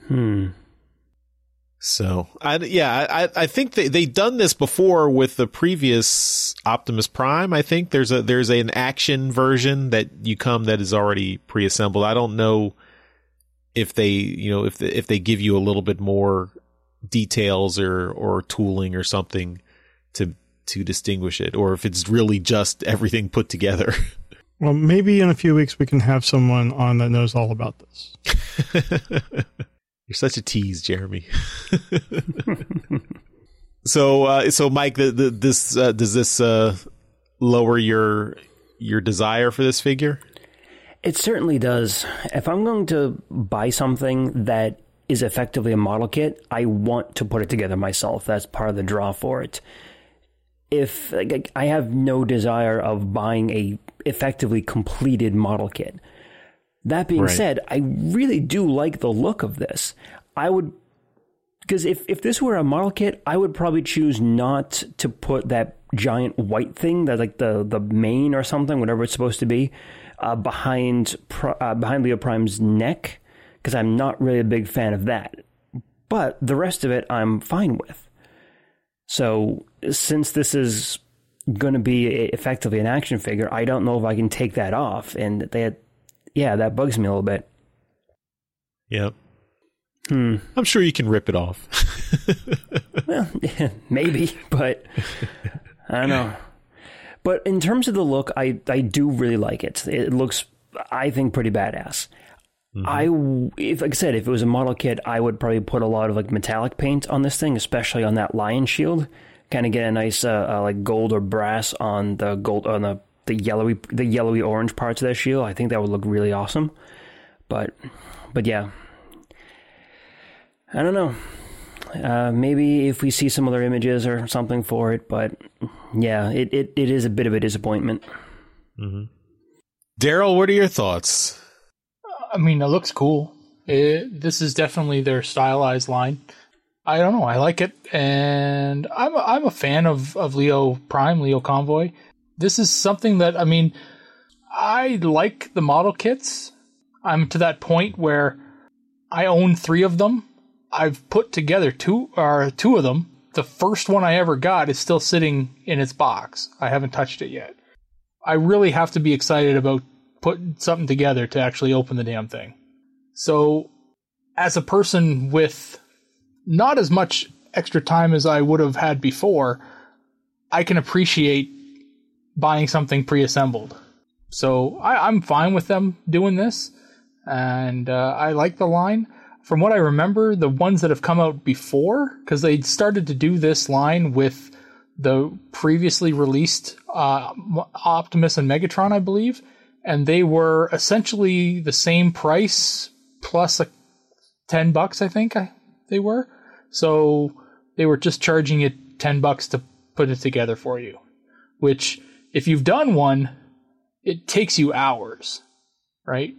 So, I think they've done this before with the previous Optimus Prime. I think there's an action version that is already pre-assembled. I don't know if they, if they give you a little bit more details or tooling or something to distinguish it, or if it's really just everything put together. Well, maybe in a few weeks we can have someone on that knows all about this. You're such a tease, Jeremy. So Mike, does this lower your desire for this figure? It certainly does. If I'm going to buy something that is effectively a model kit, I want to put it together myself. That's part of the draw for it. If I have no desire of buying a effectively completed model kit. That being said, I really do like the look of this. Because if this were a model kit, I would probably choose not to put that giant white thing, that like the mane or something, whatever it's supposed to be, behind Leo Prime's neck, because I'm not really a big fan of that. But the rest of it, I'm fine with. So since this is going to be effectively an action figure, I don't know if I can take that off, and that bugs me a little bit. Yep. I'm sure you can rip it off. Well, maybe, but I don't know. But in terms of the look, I do really like it. It looks, I think, pretty badass. Like I said, if it was a model kit, I would probably put a lot of like metallic paint on this thing, especially on that lion shield. Kind of get a nice like gold or brass on the gold on the yellowy orange parts of that shield. I think that would look really awesome. But yeah, I don't know. Maybe if we see some other images or something for it, but yeah, it is a bit of a disappointment. Mm-hmm. Daryl, what are your thoughts? I mean, it looks cool. This is definitely their stylized line. I don't know. I like it, and I'm a fan of Leo Prime, Leo Convoy. This is something that, I mean, I like the model kits. I'm to that point where I own 3 of them. I've put together two of them. The first one I ever got is still sitting in its box. I haven't touched it yet. I really have to be excited about putting something together to actually open the damn thing. So, as a person with not as much extra time as I would have had before, I can appreciate buying something pre-assembled. So, I'm fine with them doing this, and I like the line. From what I remember, the ones that have come out before, because they started to do this line with the previously released Optimus and Megatron, I believe, and they were essentially the same price plus $10, I think they were. So they were just charging you $10 to put it together for you, which if you've done one, it takes you hours. Right,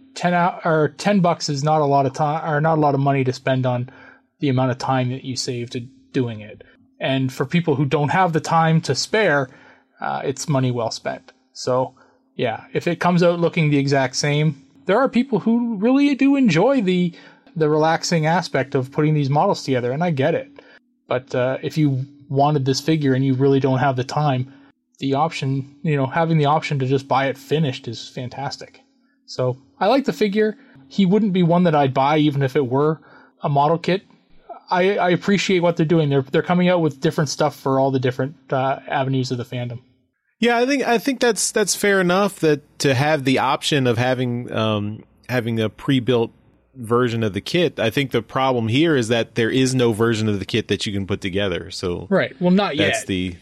$10 is not a lot of time, or not a lot of money to spend on the amount of time that you save to doing it. And for people who don't have the time to spare, it's money well spent. So, yeah, if it comes out looking the exact same, there are people who really do enjoy the relaxing aspect of putting these models together, and I get it. But if you wanted this figure and you really don't have the time, the option, having the option to just buy it finished is fantastic. So I like the figure. He wouldn't be one that I'd buy even if it were a model kit. I appreciate what they're doing. They're coming out with different stuff for all the different avenues of the fandom. Yeah, I think that's fair enough, that to have the option of having a pre-built version of the kit. I think the problem here is that there is no version of the kit that you can put together. So right. Well, not yet.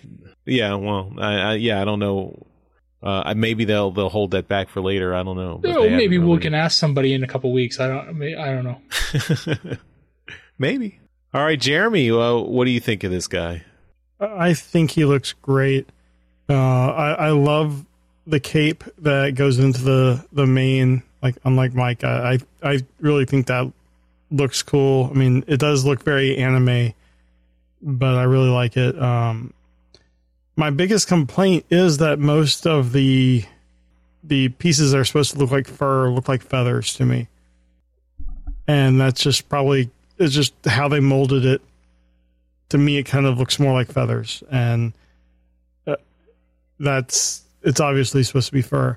I don't know. Maybe they'll hold that back for later. I don't know. Maybe we can ask somebody in a couple weeks. I don't know. Maybe. All right, Jeremy. What do you think of this guy? I think he looks great. I love the cape that goes into the mane. Like, unlike Mike, I really think that looks cool. I mean, it does look very anime, but I really like it. My biggest complaint is that most of the pieces that are supposed to look like fur look like feathers to me. And that's just it's just how they molded it. To me, it kind of looks more like feathers. And it's obviously supposed to be fur.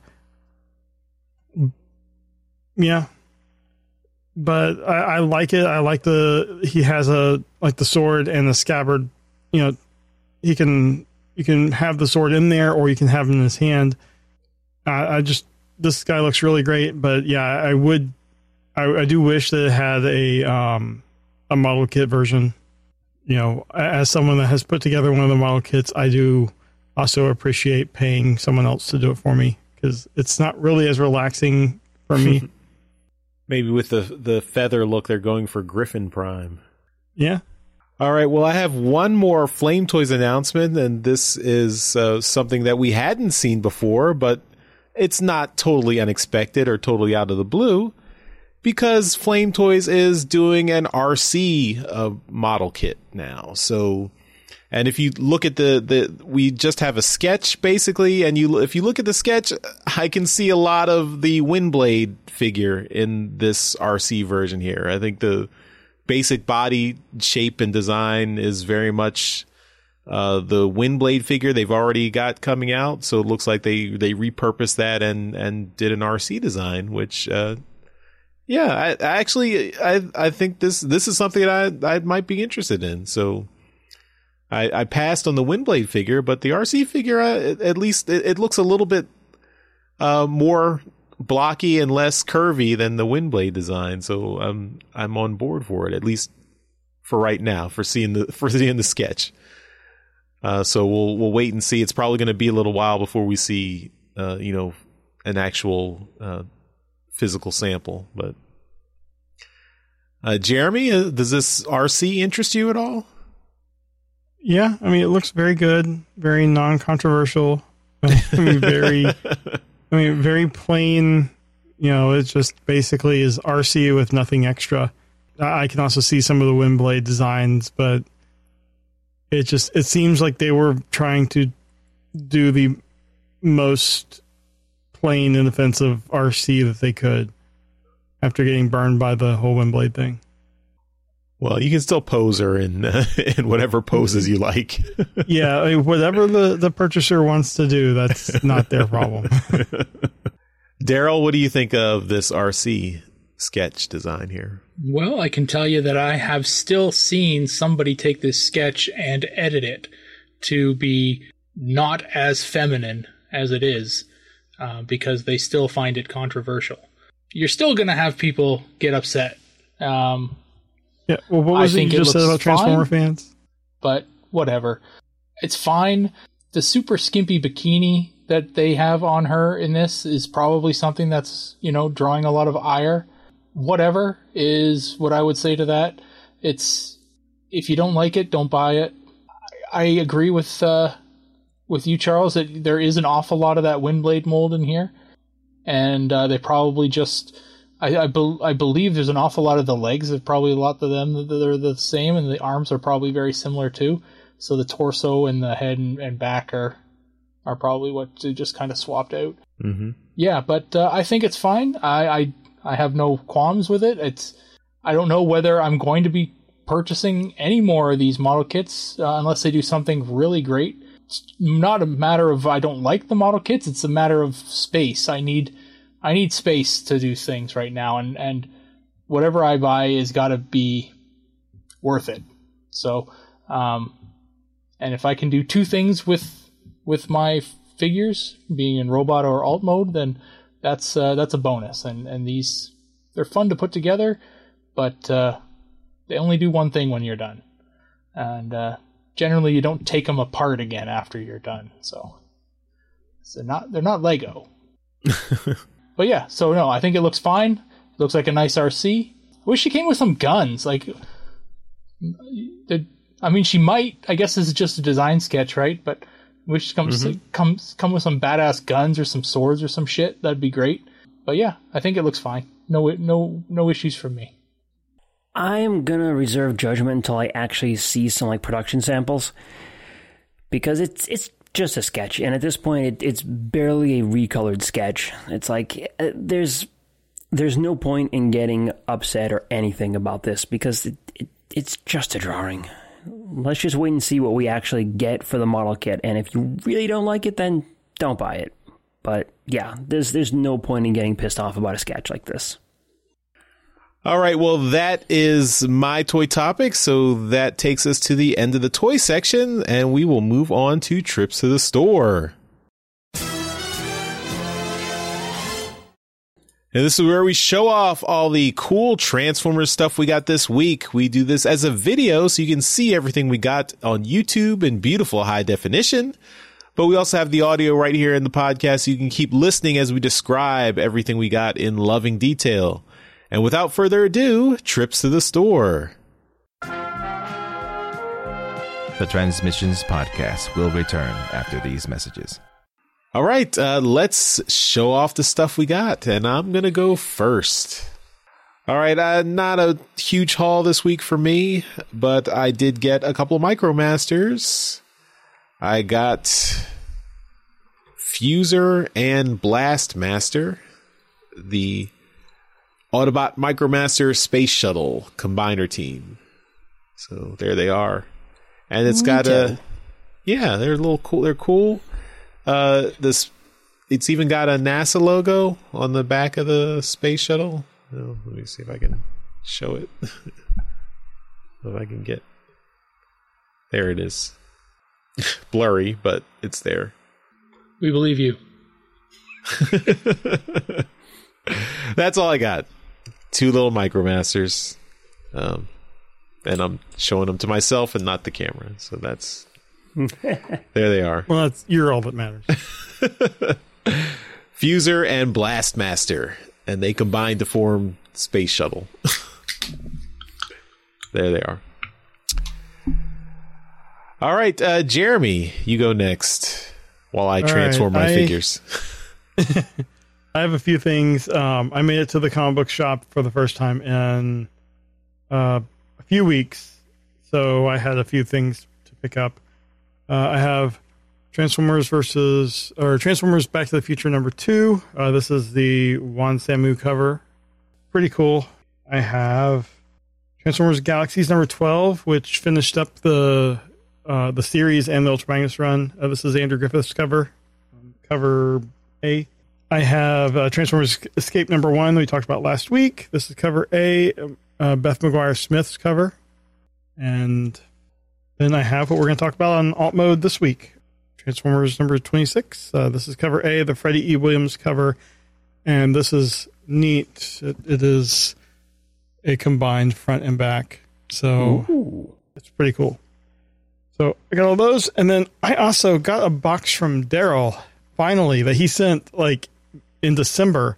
Yeah. But I like it. I like he has the sword and the scabbard. You can have the sword in there, or you can have it in his hand. This guy looks really great, but yeah, I do wish that it had a model kit version. As someone that has put together one of the model kits, I do also appreciate paying someone else to do it for me, because it's not really as relaxing for me. Maybe with the feather look, they're going for Griffin Prime. Yeah. All right, well, I have one more Flame Toys announcement, and this is something that we hadn't seen before, but it's not totally unexpected or totally out of the blue, because Flame Toys is doing an RC model kit now. So, and if you look at we just have a sketch, basically, and if you look at the sketch, I can see a lot of the Windblade figure in this RC version here. I think the basic body shape and design is very much the Windblade figure they've already got coming out. So it looks like they repurposed that and did an RC design, which I think this is something that I might be interested in. So I passed on the Windblade figure, but the RC figure, at least it looks a little bit more blocky and less curvy than the Windblade design, so I'm on board for it, at least for right now, for seeing the sketch. So we'll wait and see. It's probably going to be a little while before we see an actual physical sample, but Jeremy, does this RC interest you at all? Yeah, I mean, it looks very good, very non-controversial. Very plain. You know, it just basically is RC with nothing extra. I can also see some of the Windblade designs, but it seems like they were trying to do the most plain, inoffensive RC that they could after getting burned by the whole Windblade thing. Well, you can still pose her in whatever poses you like. Yeah, I mean, whatever the purchaser wants to do, that's not their problem. Daryl, what do you think of this RC sketch design here? Well, I can tell you that I have still seen somebody take this sketch and edit it to be not as feminine as it is, because they still find it controversial. You're still going to have people get upset. Yeah, well, what was it you just said about Transformer fans? But whatever. It's fine. The super skimpy bikini that they have on her in this is probably something that's, drawing a lot of ire. Whatever is what I would say to that. It's, if you don't like it, don't buy it. I agree with you, Charles, that there is an awful lot of that Windblade mold in here. And they probably just... I believe there's an awful lot of the legs. There's probably a lot of them that are the same, and the arms are probably very similar too. So the torso and the head and back are probably what they just kind of swapped out. Mm-hmm. Yeah, but I think it's fine. I have no qualms with it. I don't know whether I'm going to be purchasing any more of these model kits unless they do something really great. It's not a matter of I don't like the model kits. It's a matter of space. I need space to do things right now, and whatever I buy has got to be worth it. So, and if I can do two things with my figures, being in robot or alt mode, then that's a bonus. And these, they're fun to put together, but they only do one thing when you're done, and generally you don't take them apart again after you're done. So they're not Lego. But yeah, so no, I think it looks fine. It looks like a nice RC. I wish she came with some guns. Like, I mean, she might. I guess this is just a design sketch, right? But I wish she come with some badass guns or some swords or some shit. That'd be great. But yeah, I think it looks fine. No issues from me. I'm gonna reserve judgment until I actually see some like production samples, because it's just a sketch, and at this point it's barely a recolored sketch. It's like there's no point in getting upset or anything about this, because it's just a drawing. Let's just wait and see what we actually get for the model kit, and if you really don't like it, then don't buy it. But yeah, there's no point in getting pissed off about a sketch like this. All right, well, that is my toy topic, so that takes us to the end of the toy section, and we will move on to trips to the store. And this is where we show off all the cool Transformers stuff we got this week. We do this as a video, so you can see everything we got on YouTube in beautiful high definition. But we also have the audio right here in the podcast, so you can keep listening as we describe everything we got in loving detail. And without further ado, trips to the store. The Transmissions Podcast will return after these messages. All right, let's show off the stuff we got, and I'm going to go first. All right, not a huge haul this week for me, but I did get a couple of MicroMasters. I got Fuser and Blastmaster, the Autobot MicroMaster Space Shuttle Combiner Team. So there they are. And it's got they're a little cool. They're cool. It's even got a NASA logo on the back of the space shuttle. Oh, let me see if I can show it. If I can get. There it is. Blurry, but it's there. We believe you. That's all I got. 2 little MicroMasters. And I'm showing them to myself and not the camera. So that's... there they are. Well, you're all that matters. Fuser and Blastmaster. And they combine to form Space Shuttle. There they are. All right, Jeremy, you go next while I transform my figures. I have a few things. I made it to the comic book shop for the first time in a few weeks, so I had a few things to pick up. I have Transformers Back to the Future #2. This is the Juan Samu cover. Pretty cool. I have Transformers Galaxies #12, which finished up the series and the Ultra Magnus run. This is Andrew Griffith's cover A. I have Transformers Escape #1 that we talked about last week. This is cover A, Beth McGuire Smith's cover. And then I have what we're going to talk about on alt mode this week. Transformers #26. This is cover A, the Freddie E. Williams cover. And this is neat. It is a combined front and back. So it's pretty cool. So I got all those. And then I also got a box from Daryl, finally, that he sent in December.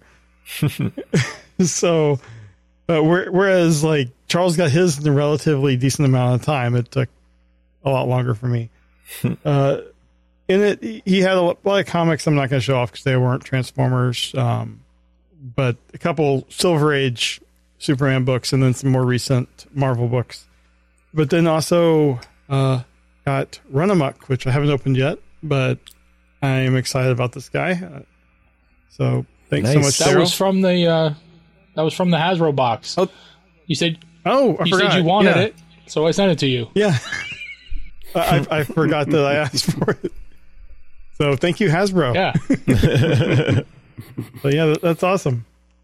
So whereas Charles got his in a relatively decent amount of time, it took a lot longer for me. In it, he had a lot of comics I'm not going to show off because they weren't Transformers, but a couple Silver Age Superman books and then some more recent Marvel books. But then also got Run Amok, which I haven't opened yet, but I'm excited about this guy. So thanks so much, That Daryl. was from the Hasbro box. Oh. You said I forgot. said you wanted it, so I sent it to you. Yeah. I forgot that I asked for it. So thank you, Hasbro. Yeah. So yeah, that's awesome.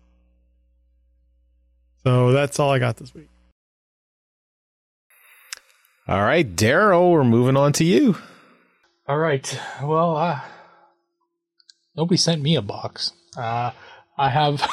So that's all I got this week. All right, Daryl, we're moving on to you. All right. Well, nobody sent me a box. I have.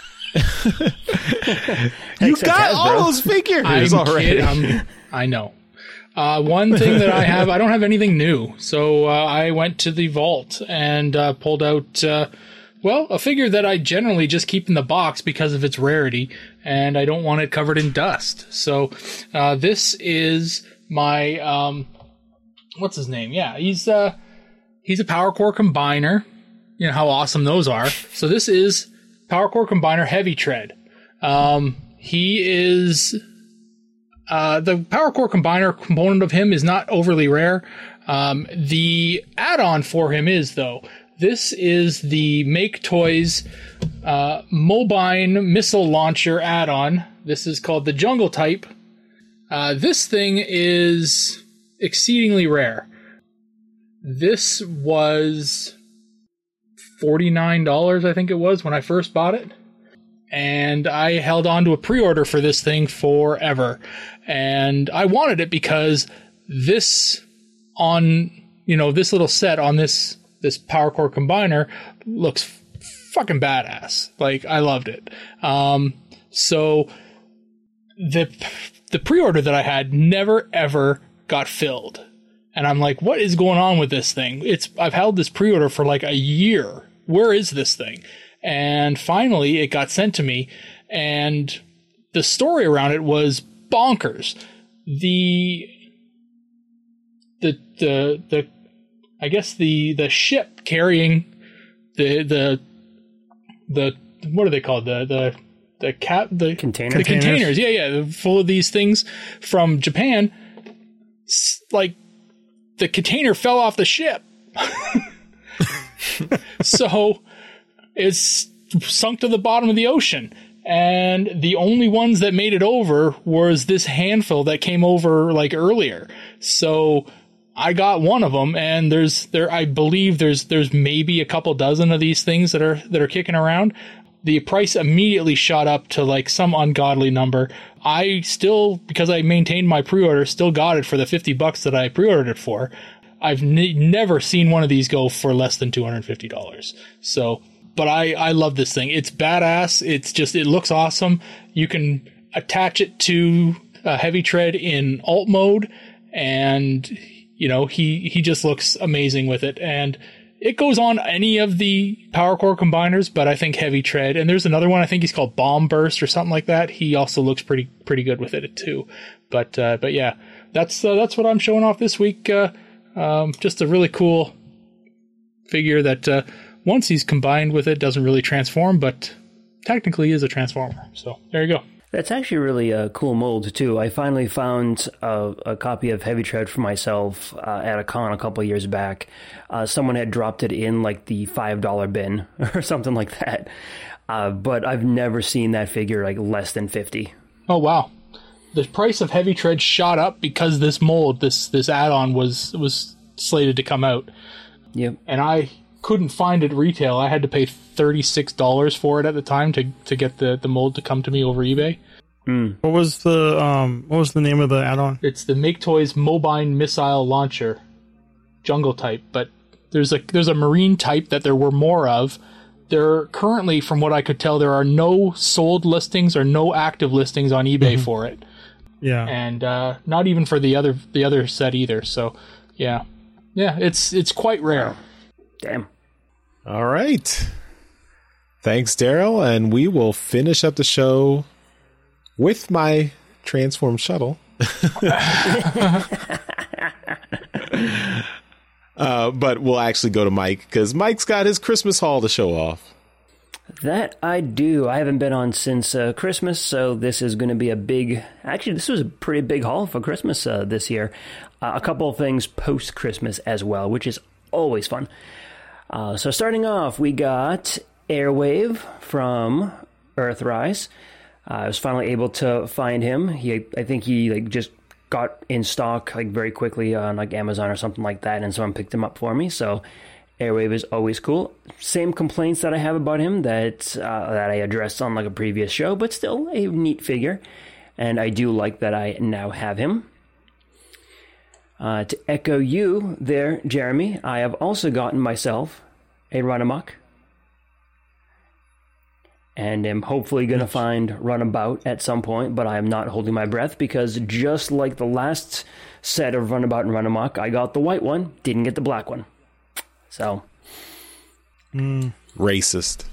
You got all those figures already. I know. One thing that I have, I don't have anything new. So I went to the vault and pulled out, a figure that I generally just keep in the box because of its rarity, and I don't want it covered in dust. So this is my, what's his name? Yeah, he's a Power Core Combiner. You know how awesome those are. So this is Power Core Combiner Heavy Tread. He is... the Power Core Combiner component of him is not overly rare. The add-on for him is, though. This is the Make Toys Mobine Missile Launcher add-on. This is called the Jungle Type. This thing is exceedingly rare. This was $49, I think it was, when I first bought it. And I held on to a pre-order for this thing forever. And I wanted it because this little set on this Power Core Combiner looks fucking badass. I loved it. So the pre-order that I had never ever got filled. And I'm like, what is going on with this thing? I've held this pre-order for a year. Where is this thing? And finally, it got sent to me, and the story around it was bonkers. The I guess the ship carrying the what are they called? The container? The containers. Yeah, full of these things from Japan. The container fell off the ship. So it's sunk to the bottom of the ocean. And the only ones that made it over was this handful that came over earlier. So I got one of them, and I believe there's maybe a couple dozen of these things that are kicking around. The price immediately shot up to some ungodly number. I still, because I maintained my pre-order, still got it for the $50 that I pre-ordered it for. I've never seen one of these go for less than $250. So, but I love this thing. It's badass. It looks awesome. You can attach it to a Heavy Tread in alt mode, and he just looks amazing with it. And it goes on any of the Power Core combiners, but I think Heavy Tread, and there's another one, I think he's called Bomb Burst or something like that. He also looks pretty good with it too. But yeah, that's what I'm showing off this week. Just a really cool figure that once he's combined with it, doesn't really transform, but technically is a transformer. So there you go. That's actually really a cool mold, too. I finally found a copy of Heavy Tread for myself at a con a couple of years back. Someone had dropped it in like the $5 bin or something like that. But I've never seen that figure like less than $50. Oh, wow. The price of Heavy Tread shot up because this mold, this add-on was slated to come out. Yep. And I couldn't find it retail. I had to pay $36 for it at the time to get the mold to come to me over eBay. What was the name of the add-on? It's the Make Toys Mobile Missile Launcher Jungle type, but there's a marine type that there were more of. There currently, from what I could tell, there are no sold listings or no active listings on eBay for it. Yeah, and not even for the other set either. So yeah, it's quite rare. Damn. All right. Thanks, Daryl, and we will finish up the show with my Transform Shuttle. But we'll actually go to Mike, because Mike's got his Christmas haul to show off. That I do. I haven't been on since Christmas, so this is going to be a big... Actually, this was a pretty big haul for Christmas this year. A couple of things post-Christmas as well, which is always fun. So starting off, we got Airwave from Earthrise. I was finally able to find him. I think he just got in stock very quickly on Amazon or something like that, and someone picked him up for me. So Airwave is always cool. Same complaints that I have about him that I addressed on a previous show, but still a neat figure, and I do like that I now have him. To echo you there, Jeremy, I have also gotten myself a Runamuck. And am hopefully going to find Runabout at some point, but I am not holding my breath, because just like the last set of Runabout and Runamuck, I got the white one, didn't get the black one. So. Racist.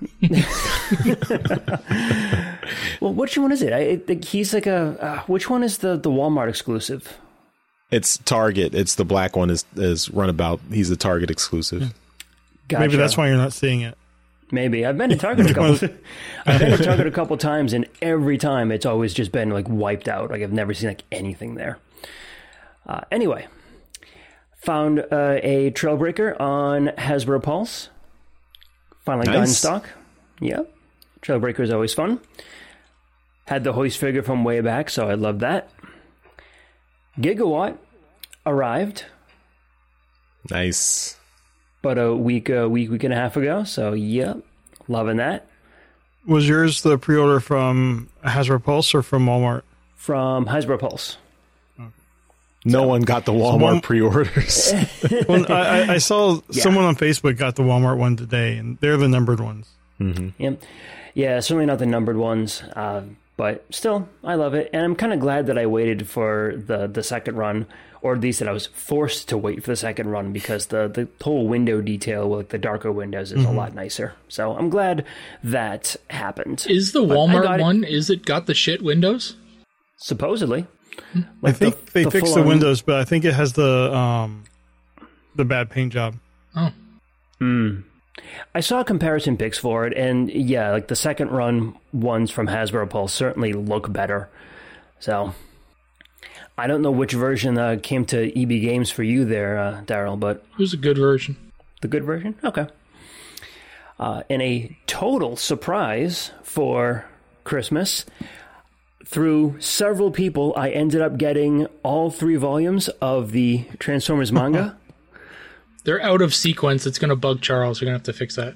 Well, which one is it? I think he's which one is the Walmart exclusive? It's Target. It's the black one is Runabout. He's the Target exclusive. Gotcha. Maybe that's why you're not seeing it. Maybe. I've been to Target a couple times, and every time it's always just been wiped out. I've never seen anything there. Anyway, found a Trailbreaker on Hasbro Pulse. Finally got in stock. Yep. Trailbreaker is always fun. Had the hoist figure from way back, so I love that. Gigawatt arrived. Nice. But a week and a half ago, so yeah, loving that. Was yours the pre-order from Hasbro Pulse or from Walmart? From Hasbro Pulse. No one got the Walmart pre-orders. Well, I saw someone on Facebook got the Walmart one today, and they're the numbered ones. Mm-hmm. Yeah, certainly not the numbered ones, but still, I love it. And I'm kind of glad that I waited for the second run, or at least that I was forced to wait for the second run, because the whole window detail with the darker windows is a lot nicer. So I'm glad that happened. Is the Walmart one, is it got the shit windows? Supposedly. I think they fixed the windows, but I think it has the bad paint job. Oh. I saw comparison pics for it, and yeah, the second run ones from Hasbro Pulse certainly look better. So I don't know which version came to EB Games for you there, Daryl, but it was a good version. The good version? Okay. And a total surprise for Christmas, through several people, I ended up getting all 3 volumes of the Transformers manga. They're out of sequence. It's going to bug Charles. You're going to have to fix that.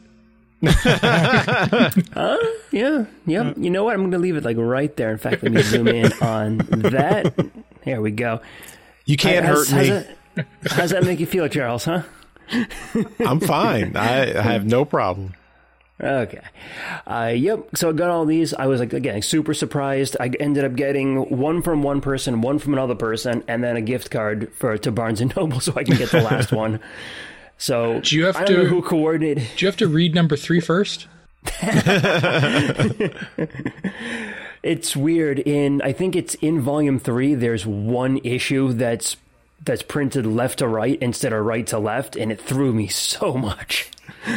Yeah. You know what? I'm going to leave it right there. In fact, let me zoom in on that. There we go. You can't hurt me. How's that make you feel, Charles, huh? I'm fine. I have no problem. Okay. Yep. So I got all these. I was again super surprised. I ended up getting one from one person, one from another person, and then a gift card to Barnes and Noble so I can get the last one. So Do you have I don't to- know who coordinated. Do you have to read number 3 first? It's weird. I think it's in volume 3. There's one issue that's printed left to right instead of right to left, and it threw me so much.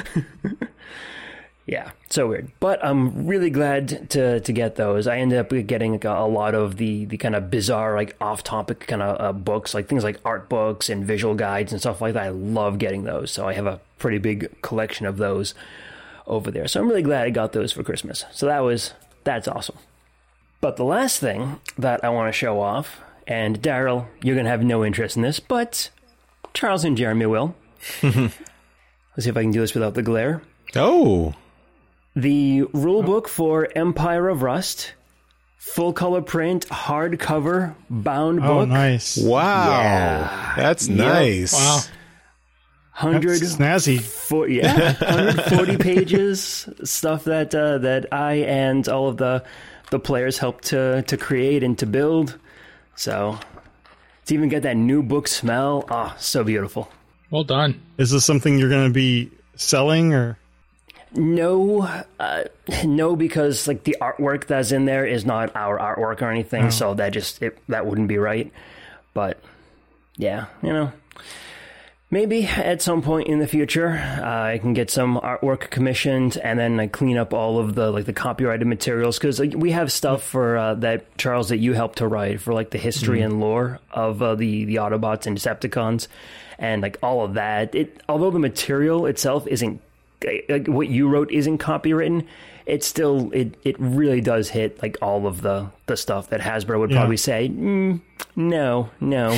Yeah, so weird. But I'm really glad to get those. I ended up getting a lot of the kind of bizarre, like off-topic kind of books, like things like art books and visual guides and stuff like that. I love getting those, so I have a pretty big collection of those over there. So I'm really glad I got those for Christmas. So that's awesome. But the last thing that I want to show off, and Daryl, you're going to have no interest in this, but Charles and Jeremy will. Let's see if I can do this without the glare. Oh, The rule book for Empire of Rust, full color print, hardcover, bound Oh, book. nice. wow. Yeah. That's Yep. nice. Wow. 100 That's snazzy. 140 pages, stuff that I and all of the players helped to create and to build. So to even get that new book smell, so beautiful. Well done. Is this something you're going to be selling or? No, because like the artwork that's in there is not our artwork or anything, so that wouldn't be right. But yeah, maybe at some point in the future, I can get some artwork commissioned and then I clean up all of the copyrighted materials, because we have stuff for that, Charles, that you helped to write for like the history and lore of the Autobots and Decepticons, and like all of that. Although the material itself isn't like what you wrote isn't copywritten, it's still it really does hit like all of the stuff that Hasbro would probably say no.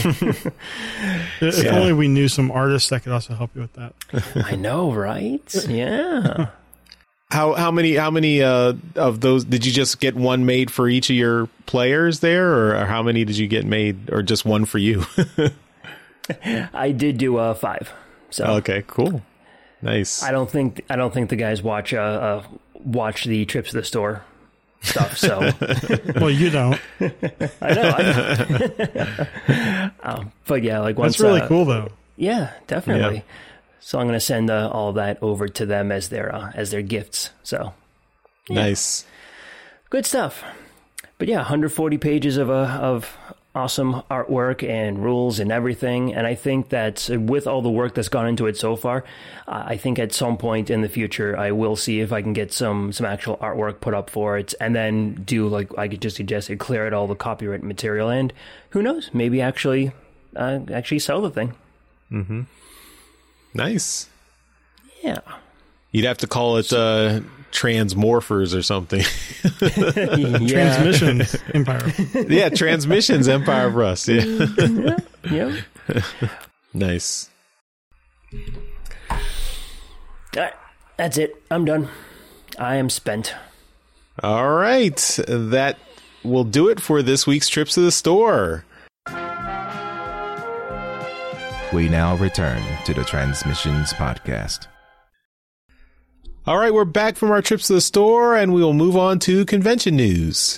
If only we knew some artists that could also help you with that. I know, right? Yeah. How many of those did you just get one made for each of your players there, or how many did you get made, or just one for you? I did do 5. So Okay, cool. Nice. I don't think the guys watch the trips to the store stuff. So Well, you don't. I know. But yeah, like once That's really cool, though. Yeah, definitely. Yeah. So I'm going to send all of that over to them as their gifts. So Nice. good stuff. But yeah, 140 pages of awesome artwork and rules and everything. And I think that with all the work that's gone into it so far, I think at some point in the future, I will see if I can get some actual artwork put up for it, and then do, like I could just suggested, clear out all the copyright material, and who knows, maybe actually sell the thing. Mm-hmm. Nice. Yeah. You'd have to call it Transmorphers or something. Yeah. Transmissions Empire. Yeah, Transmissions Empire of Rust. Yeah. Yeah. Nice. All right. That's it. I'm done. I am spent. All right. That will do it for this week's Trips to the Store. We now return to the Transmissions Podcast. All right, we're back from our trips to the store, and we will move on to convention news.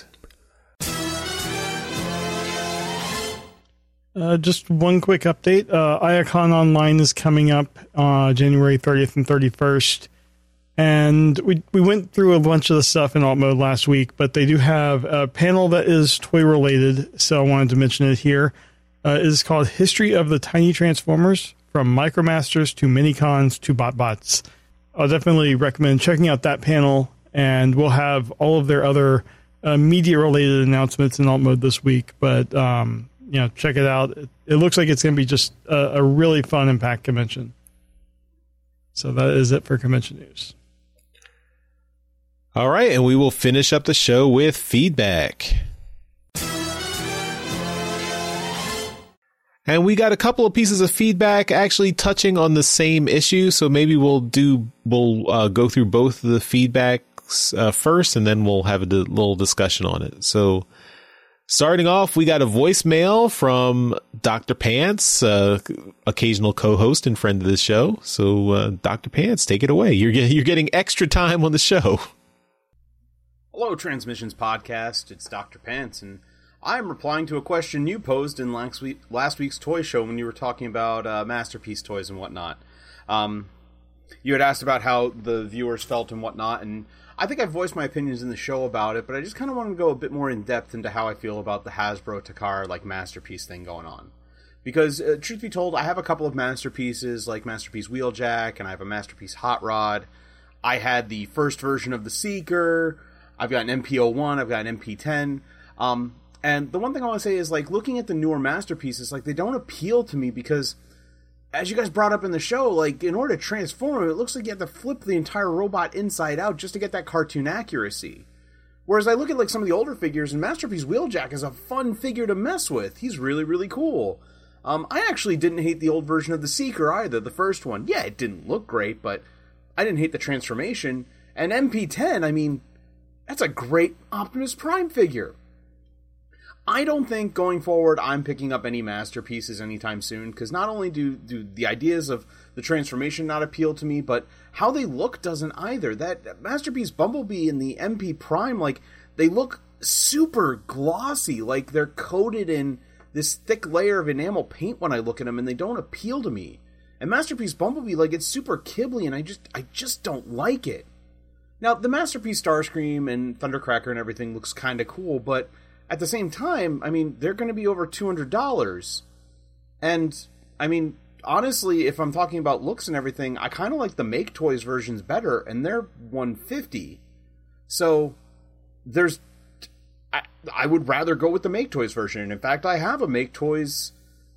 Just one quick update. IACON Online is coming up January 30th and 31st. And we went through a bunch of the stuff in alt mode last week, but they do have a panel that is toy related, so I wanted to mention it here. It is called History of the Tiny Transformers, from Micromasters to Minicons to BotBots. I'll definitely recommend checking out that panel, and we'll have all of their other media-related announcements in alt mode this week. But check it out. It looks like it's going to be just a really fun and packed convention. So that is it for convention news. All right, and we will finish up the show with feedback. And we got a couple of pieces of feedback actually touching on the same issue, so maybe we'll go through both of the feedbacks first, and then we'll have a little discussion on it. So starting off, we got a voicemail from Dr. Pants, occasional co-host and friend of this show. So Dr. Pants, take it away. You're getting extra time on the show. Hello, Transmissions Podcast. It's Dr. Pants, and I'm replying to a question you posed in last week's toy show when you were talking about Masterpiece toys and whatnot. You had asked about how the viewers felt and whatnot, and I think I voiced my opinions in the show about it, but I just kind of want to go a bit more in depth into how I feel about the Hasbro Takara like Masterpiece thing going on. Because, truth be told, I have a couple of Masterpieces, like Masterpiece Wheeljack, and I have a Masterpiece Hot Rod. I had the first version of the Seeker. I've got an MP01. I've got an MP10. And the one thing I want to say is, like, looking at the newer Masterpieces, like, they don't appeal to me because, as you guys brought up in the show, like, in order to transform them, it looks like you have to flip the entire robot inside out just to get that cartoon accuracy. Whereas I look at, like, some of the older figures, and Masterpiece Wheeljack is a fun figure to mess with. He's really, really cool. I actually didn't hate the old version of the Seeker either, the first one. Yeah, it didn't look great, but I didn't hate the transformation. And MP10, I mean, that's a great Optimus Prime figure. I don't think going forward I'm picking up any Masterpieces anytime soon, because not only do the ideas of the transformation not appeal to me, but how they look doesn't either. That Masterpiece Bumblebee and the MP Prime, like, they look super glossy, like they're coated in this thick layer of enamel paint when I look at them, and they don't appeal to me. And Masterpiece Bumblebee, like, it's super kibbly, and I just don't like it. Now, the Masterpiece Starscream and Thundercracker and everything looks kind of cool, but at the same time, I mean, they're going to be over $200. And, I mean, honestly, if I'm talking about looks and everything, I kind of like the Make Toys versions better, and they're $150. So, I would rather go with the Make Toys version. And in fact, I have a Make Toys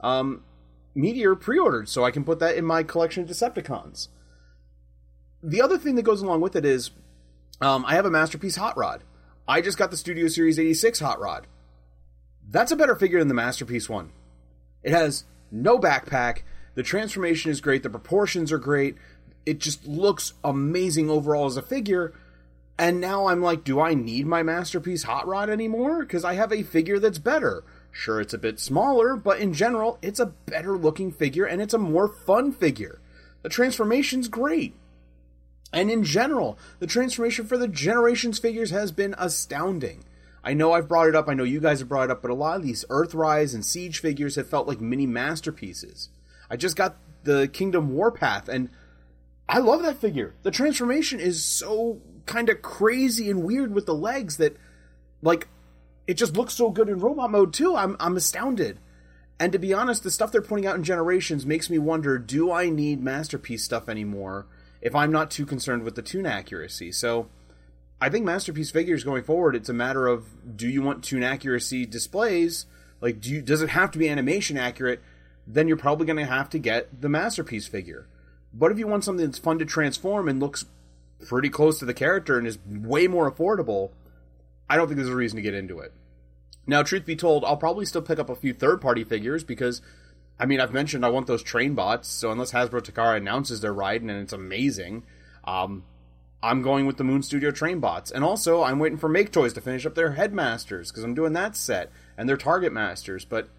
Meteor pre-ordered, so I can put that in my collection of Decepticons. The other thing that goes along with it is, I have a Masterpiece Hot Rod. I just got the Studio Series 86 Hot Rod. That's a better figure than the Masterpiece one. It has no backpack, the transformation is great, the proportions are great, it just looks amazing overall as a figure. And now I'm like, do I need my Masterpiece Hot Rod anymore? Because I have a figure that's better. Sure, it's a bit smaller, but in general, it's a better looking figure and it's a more fun figure. The transformation's great. And in general, the transformation for the Generations figures has been astounding. I know I've brought it up, I know you guys have brought it up, but a lot of these Earthrise and Siege figures have felt like mini masterpieces. I just got the Kingdom Warpath, and I love that figure. The transformation is so kind of crazy and weird with the legs that, like, it just looks so good in robot mode too. I'm astounded. And to be honest, the stuff they're putting out in Generations makes me wonder, do I need Masterpiece stuff anymore if I'm not too concerned with the tune accuracy? So I think Masterpiece figures going forward, it's a matter of, do you want tune accuracy displays? Like, does it have to be animation accurate? Then you're probably going to have to get the Masterpiece figure. But if you want something that's fun to transform and looks pretty close to the character and is way more affordable, I don't think there's a reason to get into it. Now, truth be told, I'll probably still pick up a few third-party figures because, I mean, I've mentioned I want those train bots, so unless Hasbro Takara announces they're riding and it's amazing, I'm going with the Moon Studio train bots. And also, I'm waiting for Make Toys to finish up their Headmasters, because I'm doing that set, and their Target Masters, but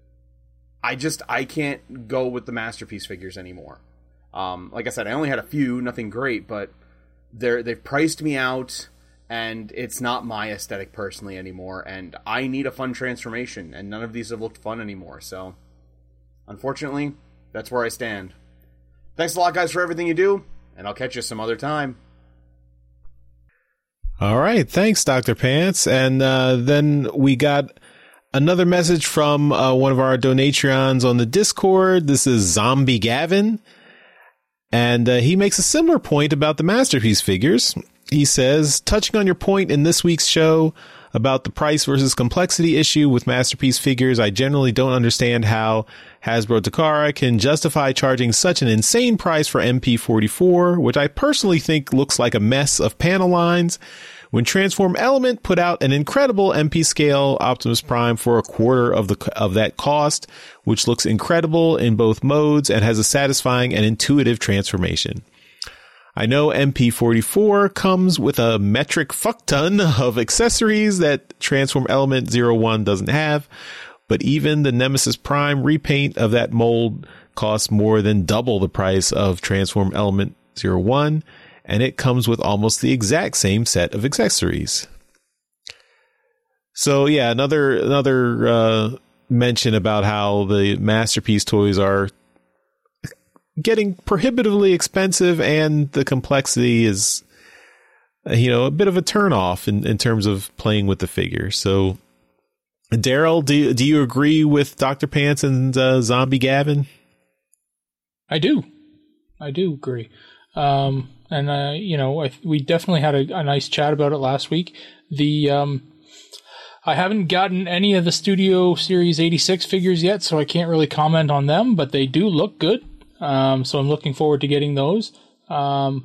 I can't go with the Masterpiece figures anymore. Like I said, I only had a few, nothing great, but they've priced me out, and it's not my aesthetic personally anymore, and I need a fun transformation, and none of these have looked fun anymore, so unfortunately, that's where I stand. Thanks a lot, guys, for everything you do, and I'll catch you some other time. All right, thanks, Dr. Pants. And then we got another message from one of our Donatrions on the Discord. This is Zombie Gavin, and he makes a similar point about the Masterpiece figures. He says, touching on your point in this week's show about the price versus complexity issue with Masterpiece figures, I generally don't understand how Hasbro Takara can justify charging such an insane price for MP44, which I personally think looks like a mess of panel lines, when Transform Element put out an incredible MP scale Optimus Prime for a quarter of that cost, which looks incredible in both modes and has a satisfying and intuitive transformation. I know MP44 comes with a metric fuckton of accessories that Transform Element 01 doesn't have, but even the Nemesis Prime repaint of that mold costs more than double the price of Transform Element 01, and it comes with almost the exact same set of accessories. So yeah, another mention about how the Masterpiece toys are getting prohibitively expensive, and the complexity is, a bit of a turnoff in terms of playing with the figure. So, Daryl, do you agree with Dr. Pants and Zombie Gavin? I do agree. We definitely had a nice chat about it last week. I haven't gotten any of the Studio Series 86 figures yet, so I can't really comment on them, but they do look good. So I'm looking forward to getting those. I'd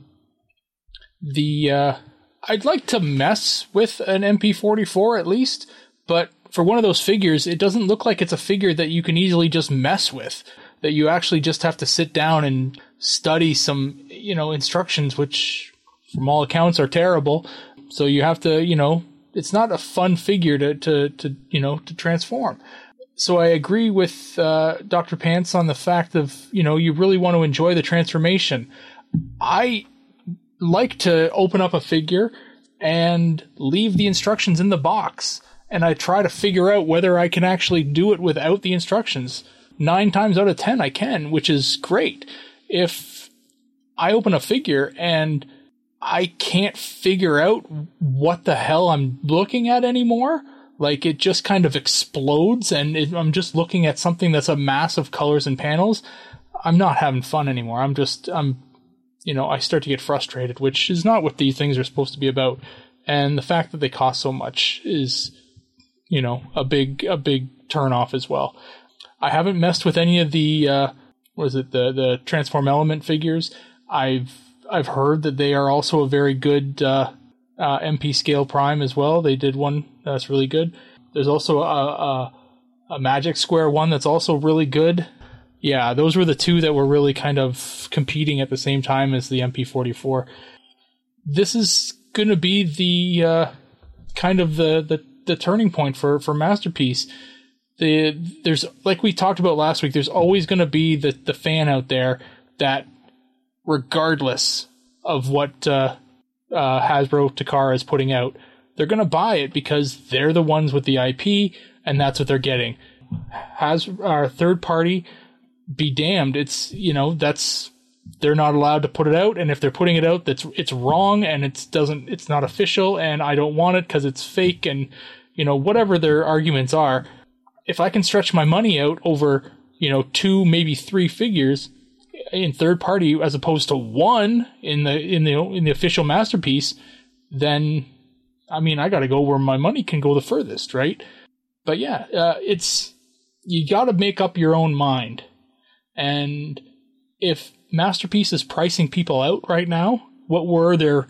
like to mess with an MP44 at least, but for one of those figures, it doesn't look like it's a figure that you can easily just mess with, that you actually just have to sit down and study some, instructions, which from all accounts are terrible. So you have to, it's not a fun figure to transform. So I agree with Dr. Pants on the fact of, you really want to enjoy the transformation. I like to open up a figure and leave the instructions in the box, and I try to figure out whether I can actually do it without the instructions. 9 times out of 10 I can, which is great. If I open a figure and I can't figure out what the hell I'm looking at anymore, like it just kind of explodes and I'm just looking at something that's a mass of colors and panels, I'm not having fun anymore. I start to get frustrated, which is not what these things are supposed to be about. And the fact that they cost so much is, a big turn off as well. I haven't messed with any of the, the Transform Element figures. I've heard that they are also a very good MP Scale Prime as well. They did one that's really good. There's also a Magic Square one that's also really good. Yeah, those were the two that were really kind of competing at the same time as the MP44. This is going to be the kind of the turning point for Masterpiece. There's, like we talked about last week, there's always going to be the fan out there that, regardless of what Hasbro Takara is putting out, they're going to buy it because they're the ones with the IP, and that's what they're getting. Our third party, be damned. It's, they're not allowed to put it out, and if they're putting it out, it's wrong, and it's not official, and I don't want it because it's fake, and whatever their arguments are. If I can stretch my money out over 2, maybe 3 figures in third party as opposed to 1 in the official Masterpiece, then I got to go where my money can go the furthest, right? But yeah, you got to make up your own mind. And if Masterpiece is pricing people out right now, what were their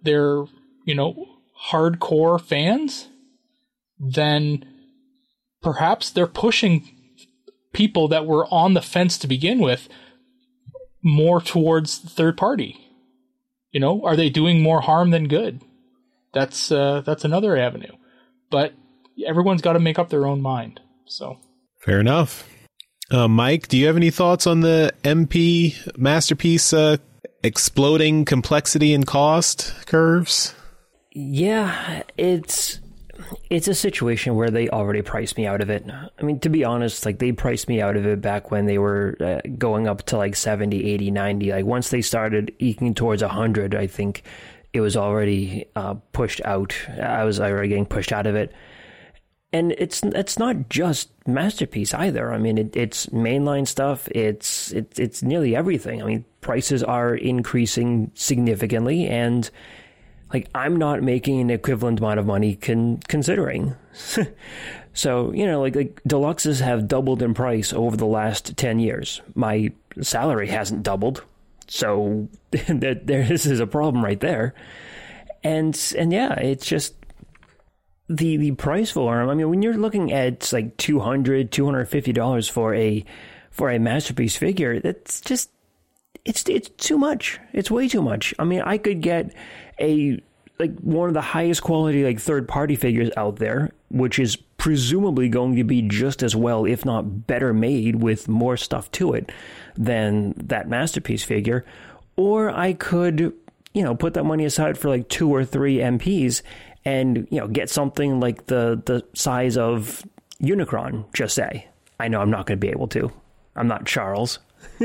hardcore fans? Then perhaps they're pushing people that were on the fence to begin with more towards the third party. Are they doing more harm than good? That's another avenue. But everyone's got to make up their own mind. So fair enough. Mike, do you have any thoughts on the MP Masterpiece exploding complexity and cost curves? Yeah, it's a situation where they already priced me out of it. To be honest, they priced me out of it back when they were going up to 70, 80, 90. Once they started eking towards 100, I think it was already pushed out. I was already getting pushed out of it. And it's not just Masterpiece either. It's mainline stuff. It's nearly everything. Prices are increasing significantly, and I'm not making an equivalent amount of money considering. So, deluxes have doubled in price over the last 10 years. My salary hasn't doubled. So this is a problem right there. And yeah, it's just the price for them. When you're looking at $200, $250 for a Masterpiece figure, that's just, it's too much. It's way too much. I could get one of the highest quality third party figures out there, which is presumably going to be just as well, if not better made, with more stuff to it than that Masterpiece figure. Or I could, put that money aside for 2 or 3 MPs and, you know, get something like the size of Unicron, just say. I know I'm not going to be able to. I'm not Charles.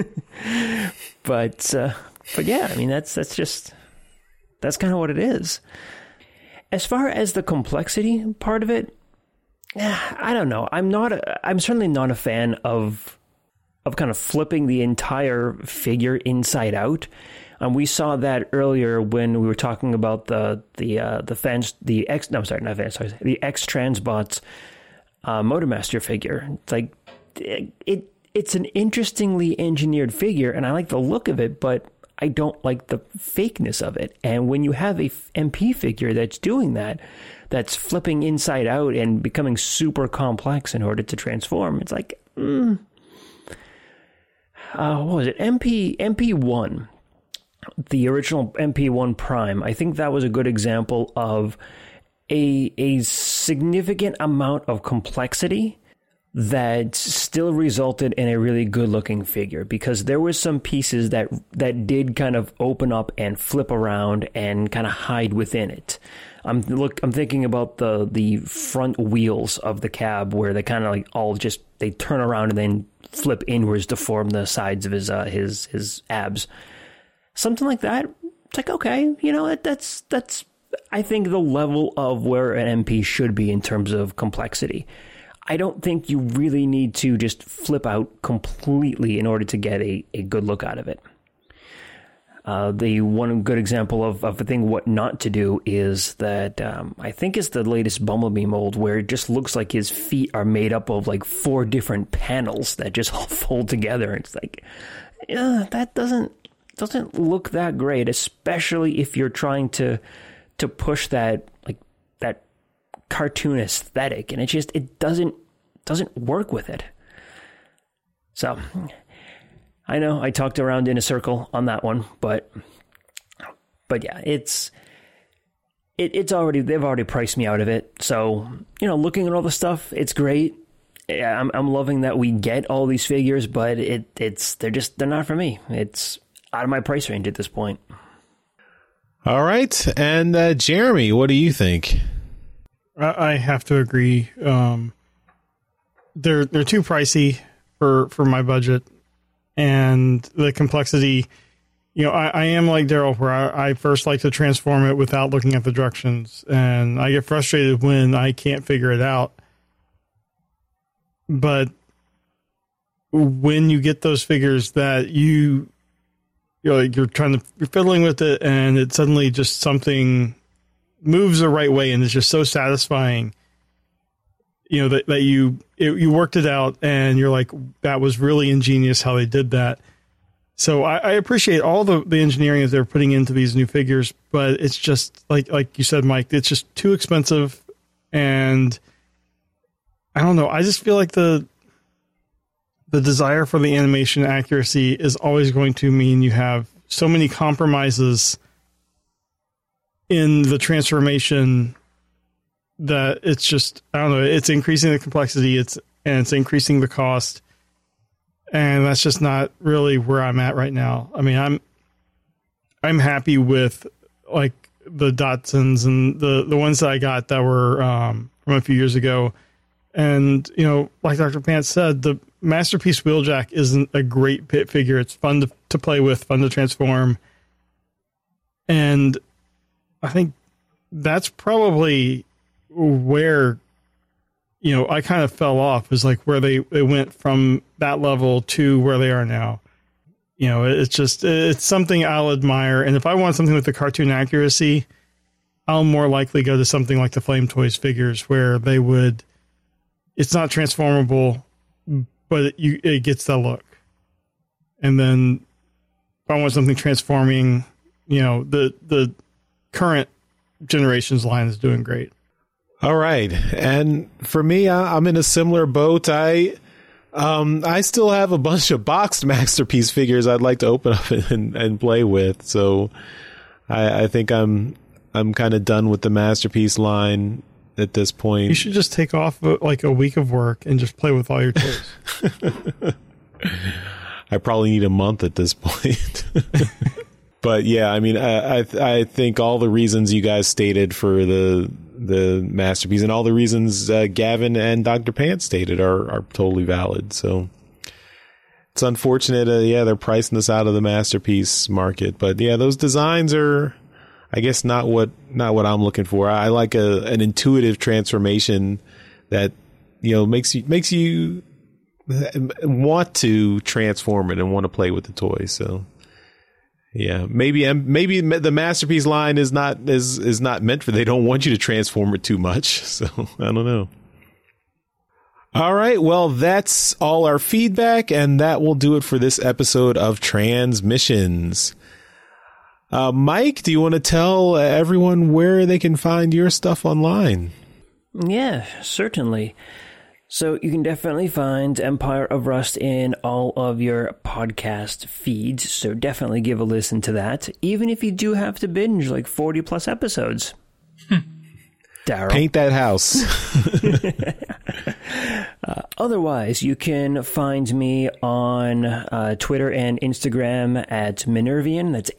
But yeah, I mean, that's kind of what it is. As far as the complexity part of it, I don't know. I'm certainly not a fan of kind of flipping the entire figure inside out. We saw that earlier when we were talking about the X-Transbots Motormaster figure. It's like it's an interestingly engineered figure, and I like the look of it, but I don't like the fakeness of it. And when you have a MP figure that's doing that, that's flipping inside out and becoming super complex in order to transform, it's like, what was it? MP1, the original MP1 Prime. I think that was a good example of a significant amount of complexity that still resulted in a really good looking figure, because there were some pieces that did kind of open up and flip around and kind of hide within it. I'm thinking about the front wheels of the cab, where they kind of like they turn around and then flip inwards to form the sides of his abs. Something like that. It's like, okay, you know, that's I think the level of where an MP should be in terms of complexity. I don't think you really need to just flip out completely in order to get a good look out of it. The one good example of the thing what not to do is that I think it's the latest Bumblebee mold, where it just looks like his feet are made up of like 4 different panels that just all fold together. It's like, yeah, that doesn't look that great, especially if you're trying to push that cartoon aesthetic, and it doesn't work with it. So I know I talked around in a circle on that one, but yeah, they've already priced me out of it. So, you know, looking at all the stuff, it's great. I'm loving that we get all these figures, but they're not for me. It's out of my price range at this point. All right, and Jeremy, what do you think? I have to agree. They're too pricey for my budget, and the complexity. You know, I am like Daryl, where I first like to transform it without looking at the directions, and I get frustrated when I can't figure it out. But when you get those figures that you're fiddling with it, and it suddenly just something moves the right way, and it's just so satisfying, you know, that you worked it out, and you're like, that was really ingenious how they did that. So I appreciate all the engineering that they're putting into these new figures, but it's just like you said, Mike, it's just too expensive, and I don't know. I just feel like the desire for the animation accuracy is always going to mean you have so many compromises in the transformation that it's just, I don't know, it's increasing the complexity, it's increasing the cost, and that's just not really where I'm at right now. I mean, I'm happy with like the Datsuns and the ones that I got that were from a few years ago. And, you know, like Dr. Pants said, the Masterpiece Wheeljack isn't a great pit figure. It's fun to play with, fun to transform. And I think that's probably where, you know, I kind of fell off, is like where they went from that level to where they are now. You know, it's something I'll admire. And if I want something with the cartoon accuracy, I'll more likely go to something like the Flame Toys figures, where it's not transformable, but it gets the look. And then if I want something transforming, you know, the current generation's line is doing great. All right. And for me, I'm in a similar boat. I still have a bunch of boxed Masterpiece figures I'd like to open up and play with. So I think I'm kind of done with the Masterpiece line at this point. You should just take off like a week of work and just play with all your toys. I probably need a month at this point. But yeah, I mean, I think all the reasons you guys stated for the the Masterpiece, and all the reasons Gavin and Dr. Pants stated are totally valid. So it's unfortunate. They're pricing this out of the Masterpiece market, but yeah, those designs are, I guess, not what I'm looking for. I like an intuitive transformation that, makes you want to transform it and want to play with the toy. So yeah, maybe the Masterpiece line is not meant for. They don't want you to transform it too much. So I don't know. All right, well, that's all our feedback, and that will do it for this episode of Transmissions. Mike, do you want to tell everyone where they can find your stuff online? Yeah, certainly. So you can definitely find Empire of Rust in all of your podcast feeds, so definitely give a listen to that, even if you do have to binge like 40 plus episodes. Daryl. Paint that house. Otherwise, you can find me on Twitter and Instagram at Minervion. That's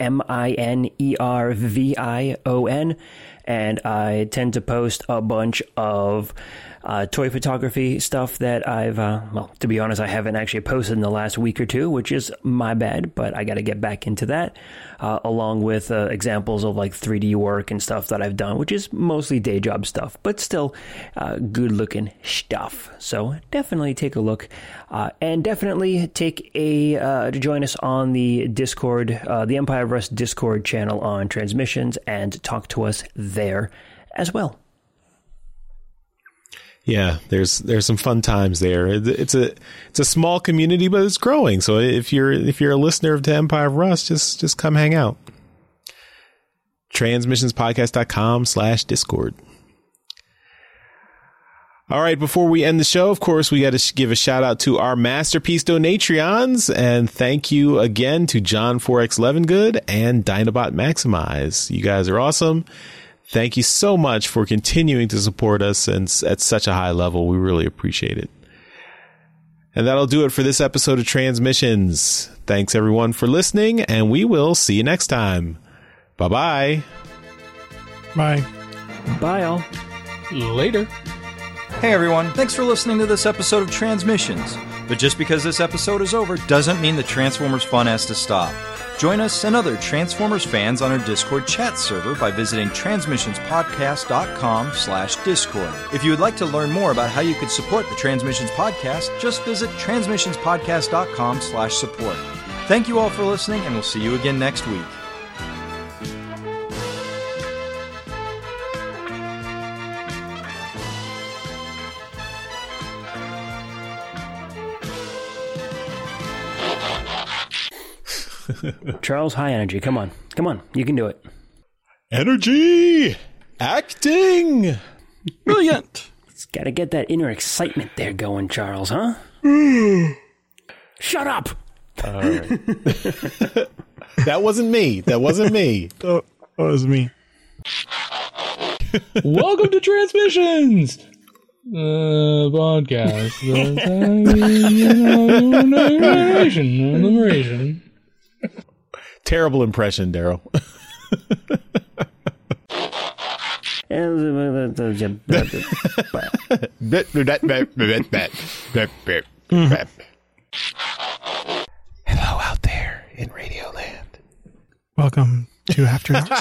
Minervion. And I tend to post a bunch of toy photography stuff that I've, to be honest, I haven't actually posted in the last week or two, which is my bad, but I got to get back into that, along with examples of like 3D work and stuff that I've done, which is mostly day job stuff, but still good looking stuff. So definitely take a look, and definitely to join us on the Discord, the Empire of Rust Discord channel on Transmissions, and talk to us there as well. Yeah, there's some fun times there. It's a small community, but it's growing. So if you're a listener to Empire of Rust, just come hang out. Transmissionspodcast.com/Discord. All right, before we end the show, of course, we got to give a shout out to our Masterpiece Donatreons, and thank you again to John 4X Levengood and Dinobot Maximize. You guys are awesome. Thank you so much for continuing to support us and at such a high level. We really appreciate it. And that'll do it for this episode of Transmissions. Thanks everyone for listening, and we will see you next time. Bye-bye. Bye. Bye, all. Later. Hey everyone, thanks for listening to this episode of Transmissions. But just because this episode is over doesn't mean the Transformers fun has to stop. Join us and other Transformers fans on our Discord chat server by visiting transmissionspodcast.com/Discord. If you would like to learn more about how you could support the Transmissions Podcast, just visit transmissionspodcast.com/support. Thank you all for listening, and we'll see you again next week. Charles, high energy. Come on. You can do it. Energy! Acting! Brilliant! It's got to get that inner excitement there going, Charles, huh? Shut up! All right. That wasn't me. That was me. Welcome to Transmissions! Podcast. Liberation. Terrible impression, Daryl. Hello out there in Radioland. Welcome to After Dark.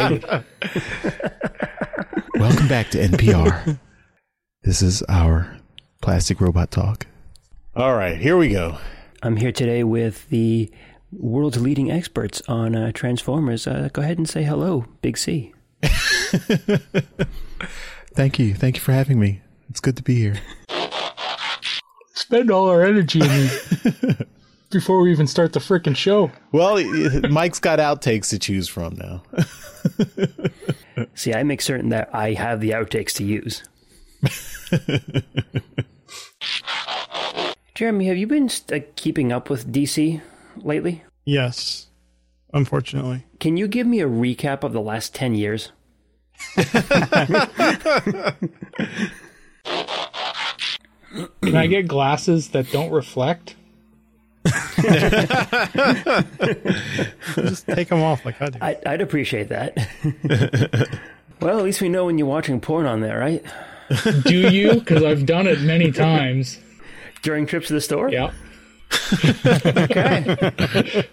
Welcome back to NPR. This is our Plastic Robot Talk. All right, here we go. I'm here today with the world's leading experts on Transformers. Go ahead and say hello, Big C. Thank you for having me. It's good to be here. Spend all our energy before we even start the frickin' show. Well, Mike's got outtakes to choose from now. See, I make certain that I have the outtakes to use. Jeremy, have you been keeping up with DC lately? Yes, unfortunately. Can you give me a recap of the last 10 years? Can I get glasses that don't reflect? Just take them off like I do. I'd appreciate that. Well, at least we know when you're watching porn on there, right? Do you? Because I've done it many times. During trips to the store? Yeah. Okay.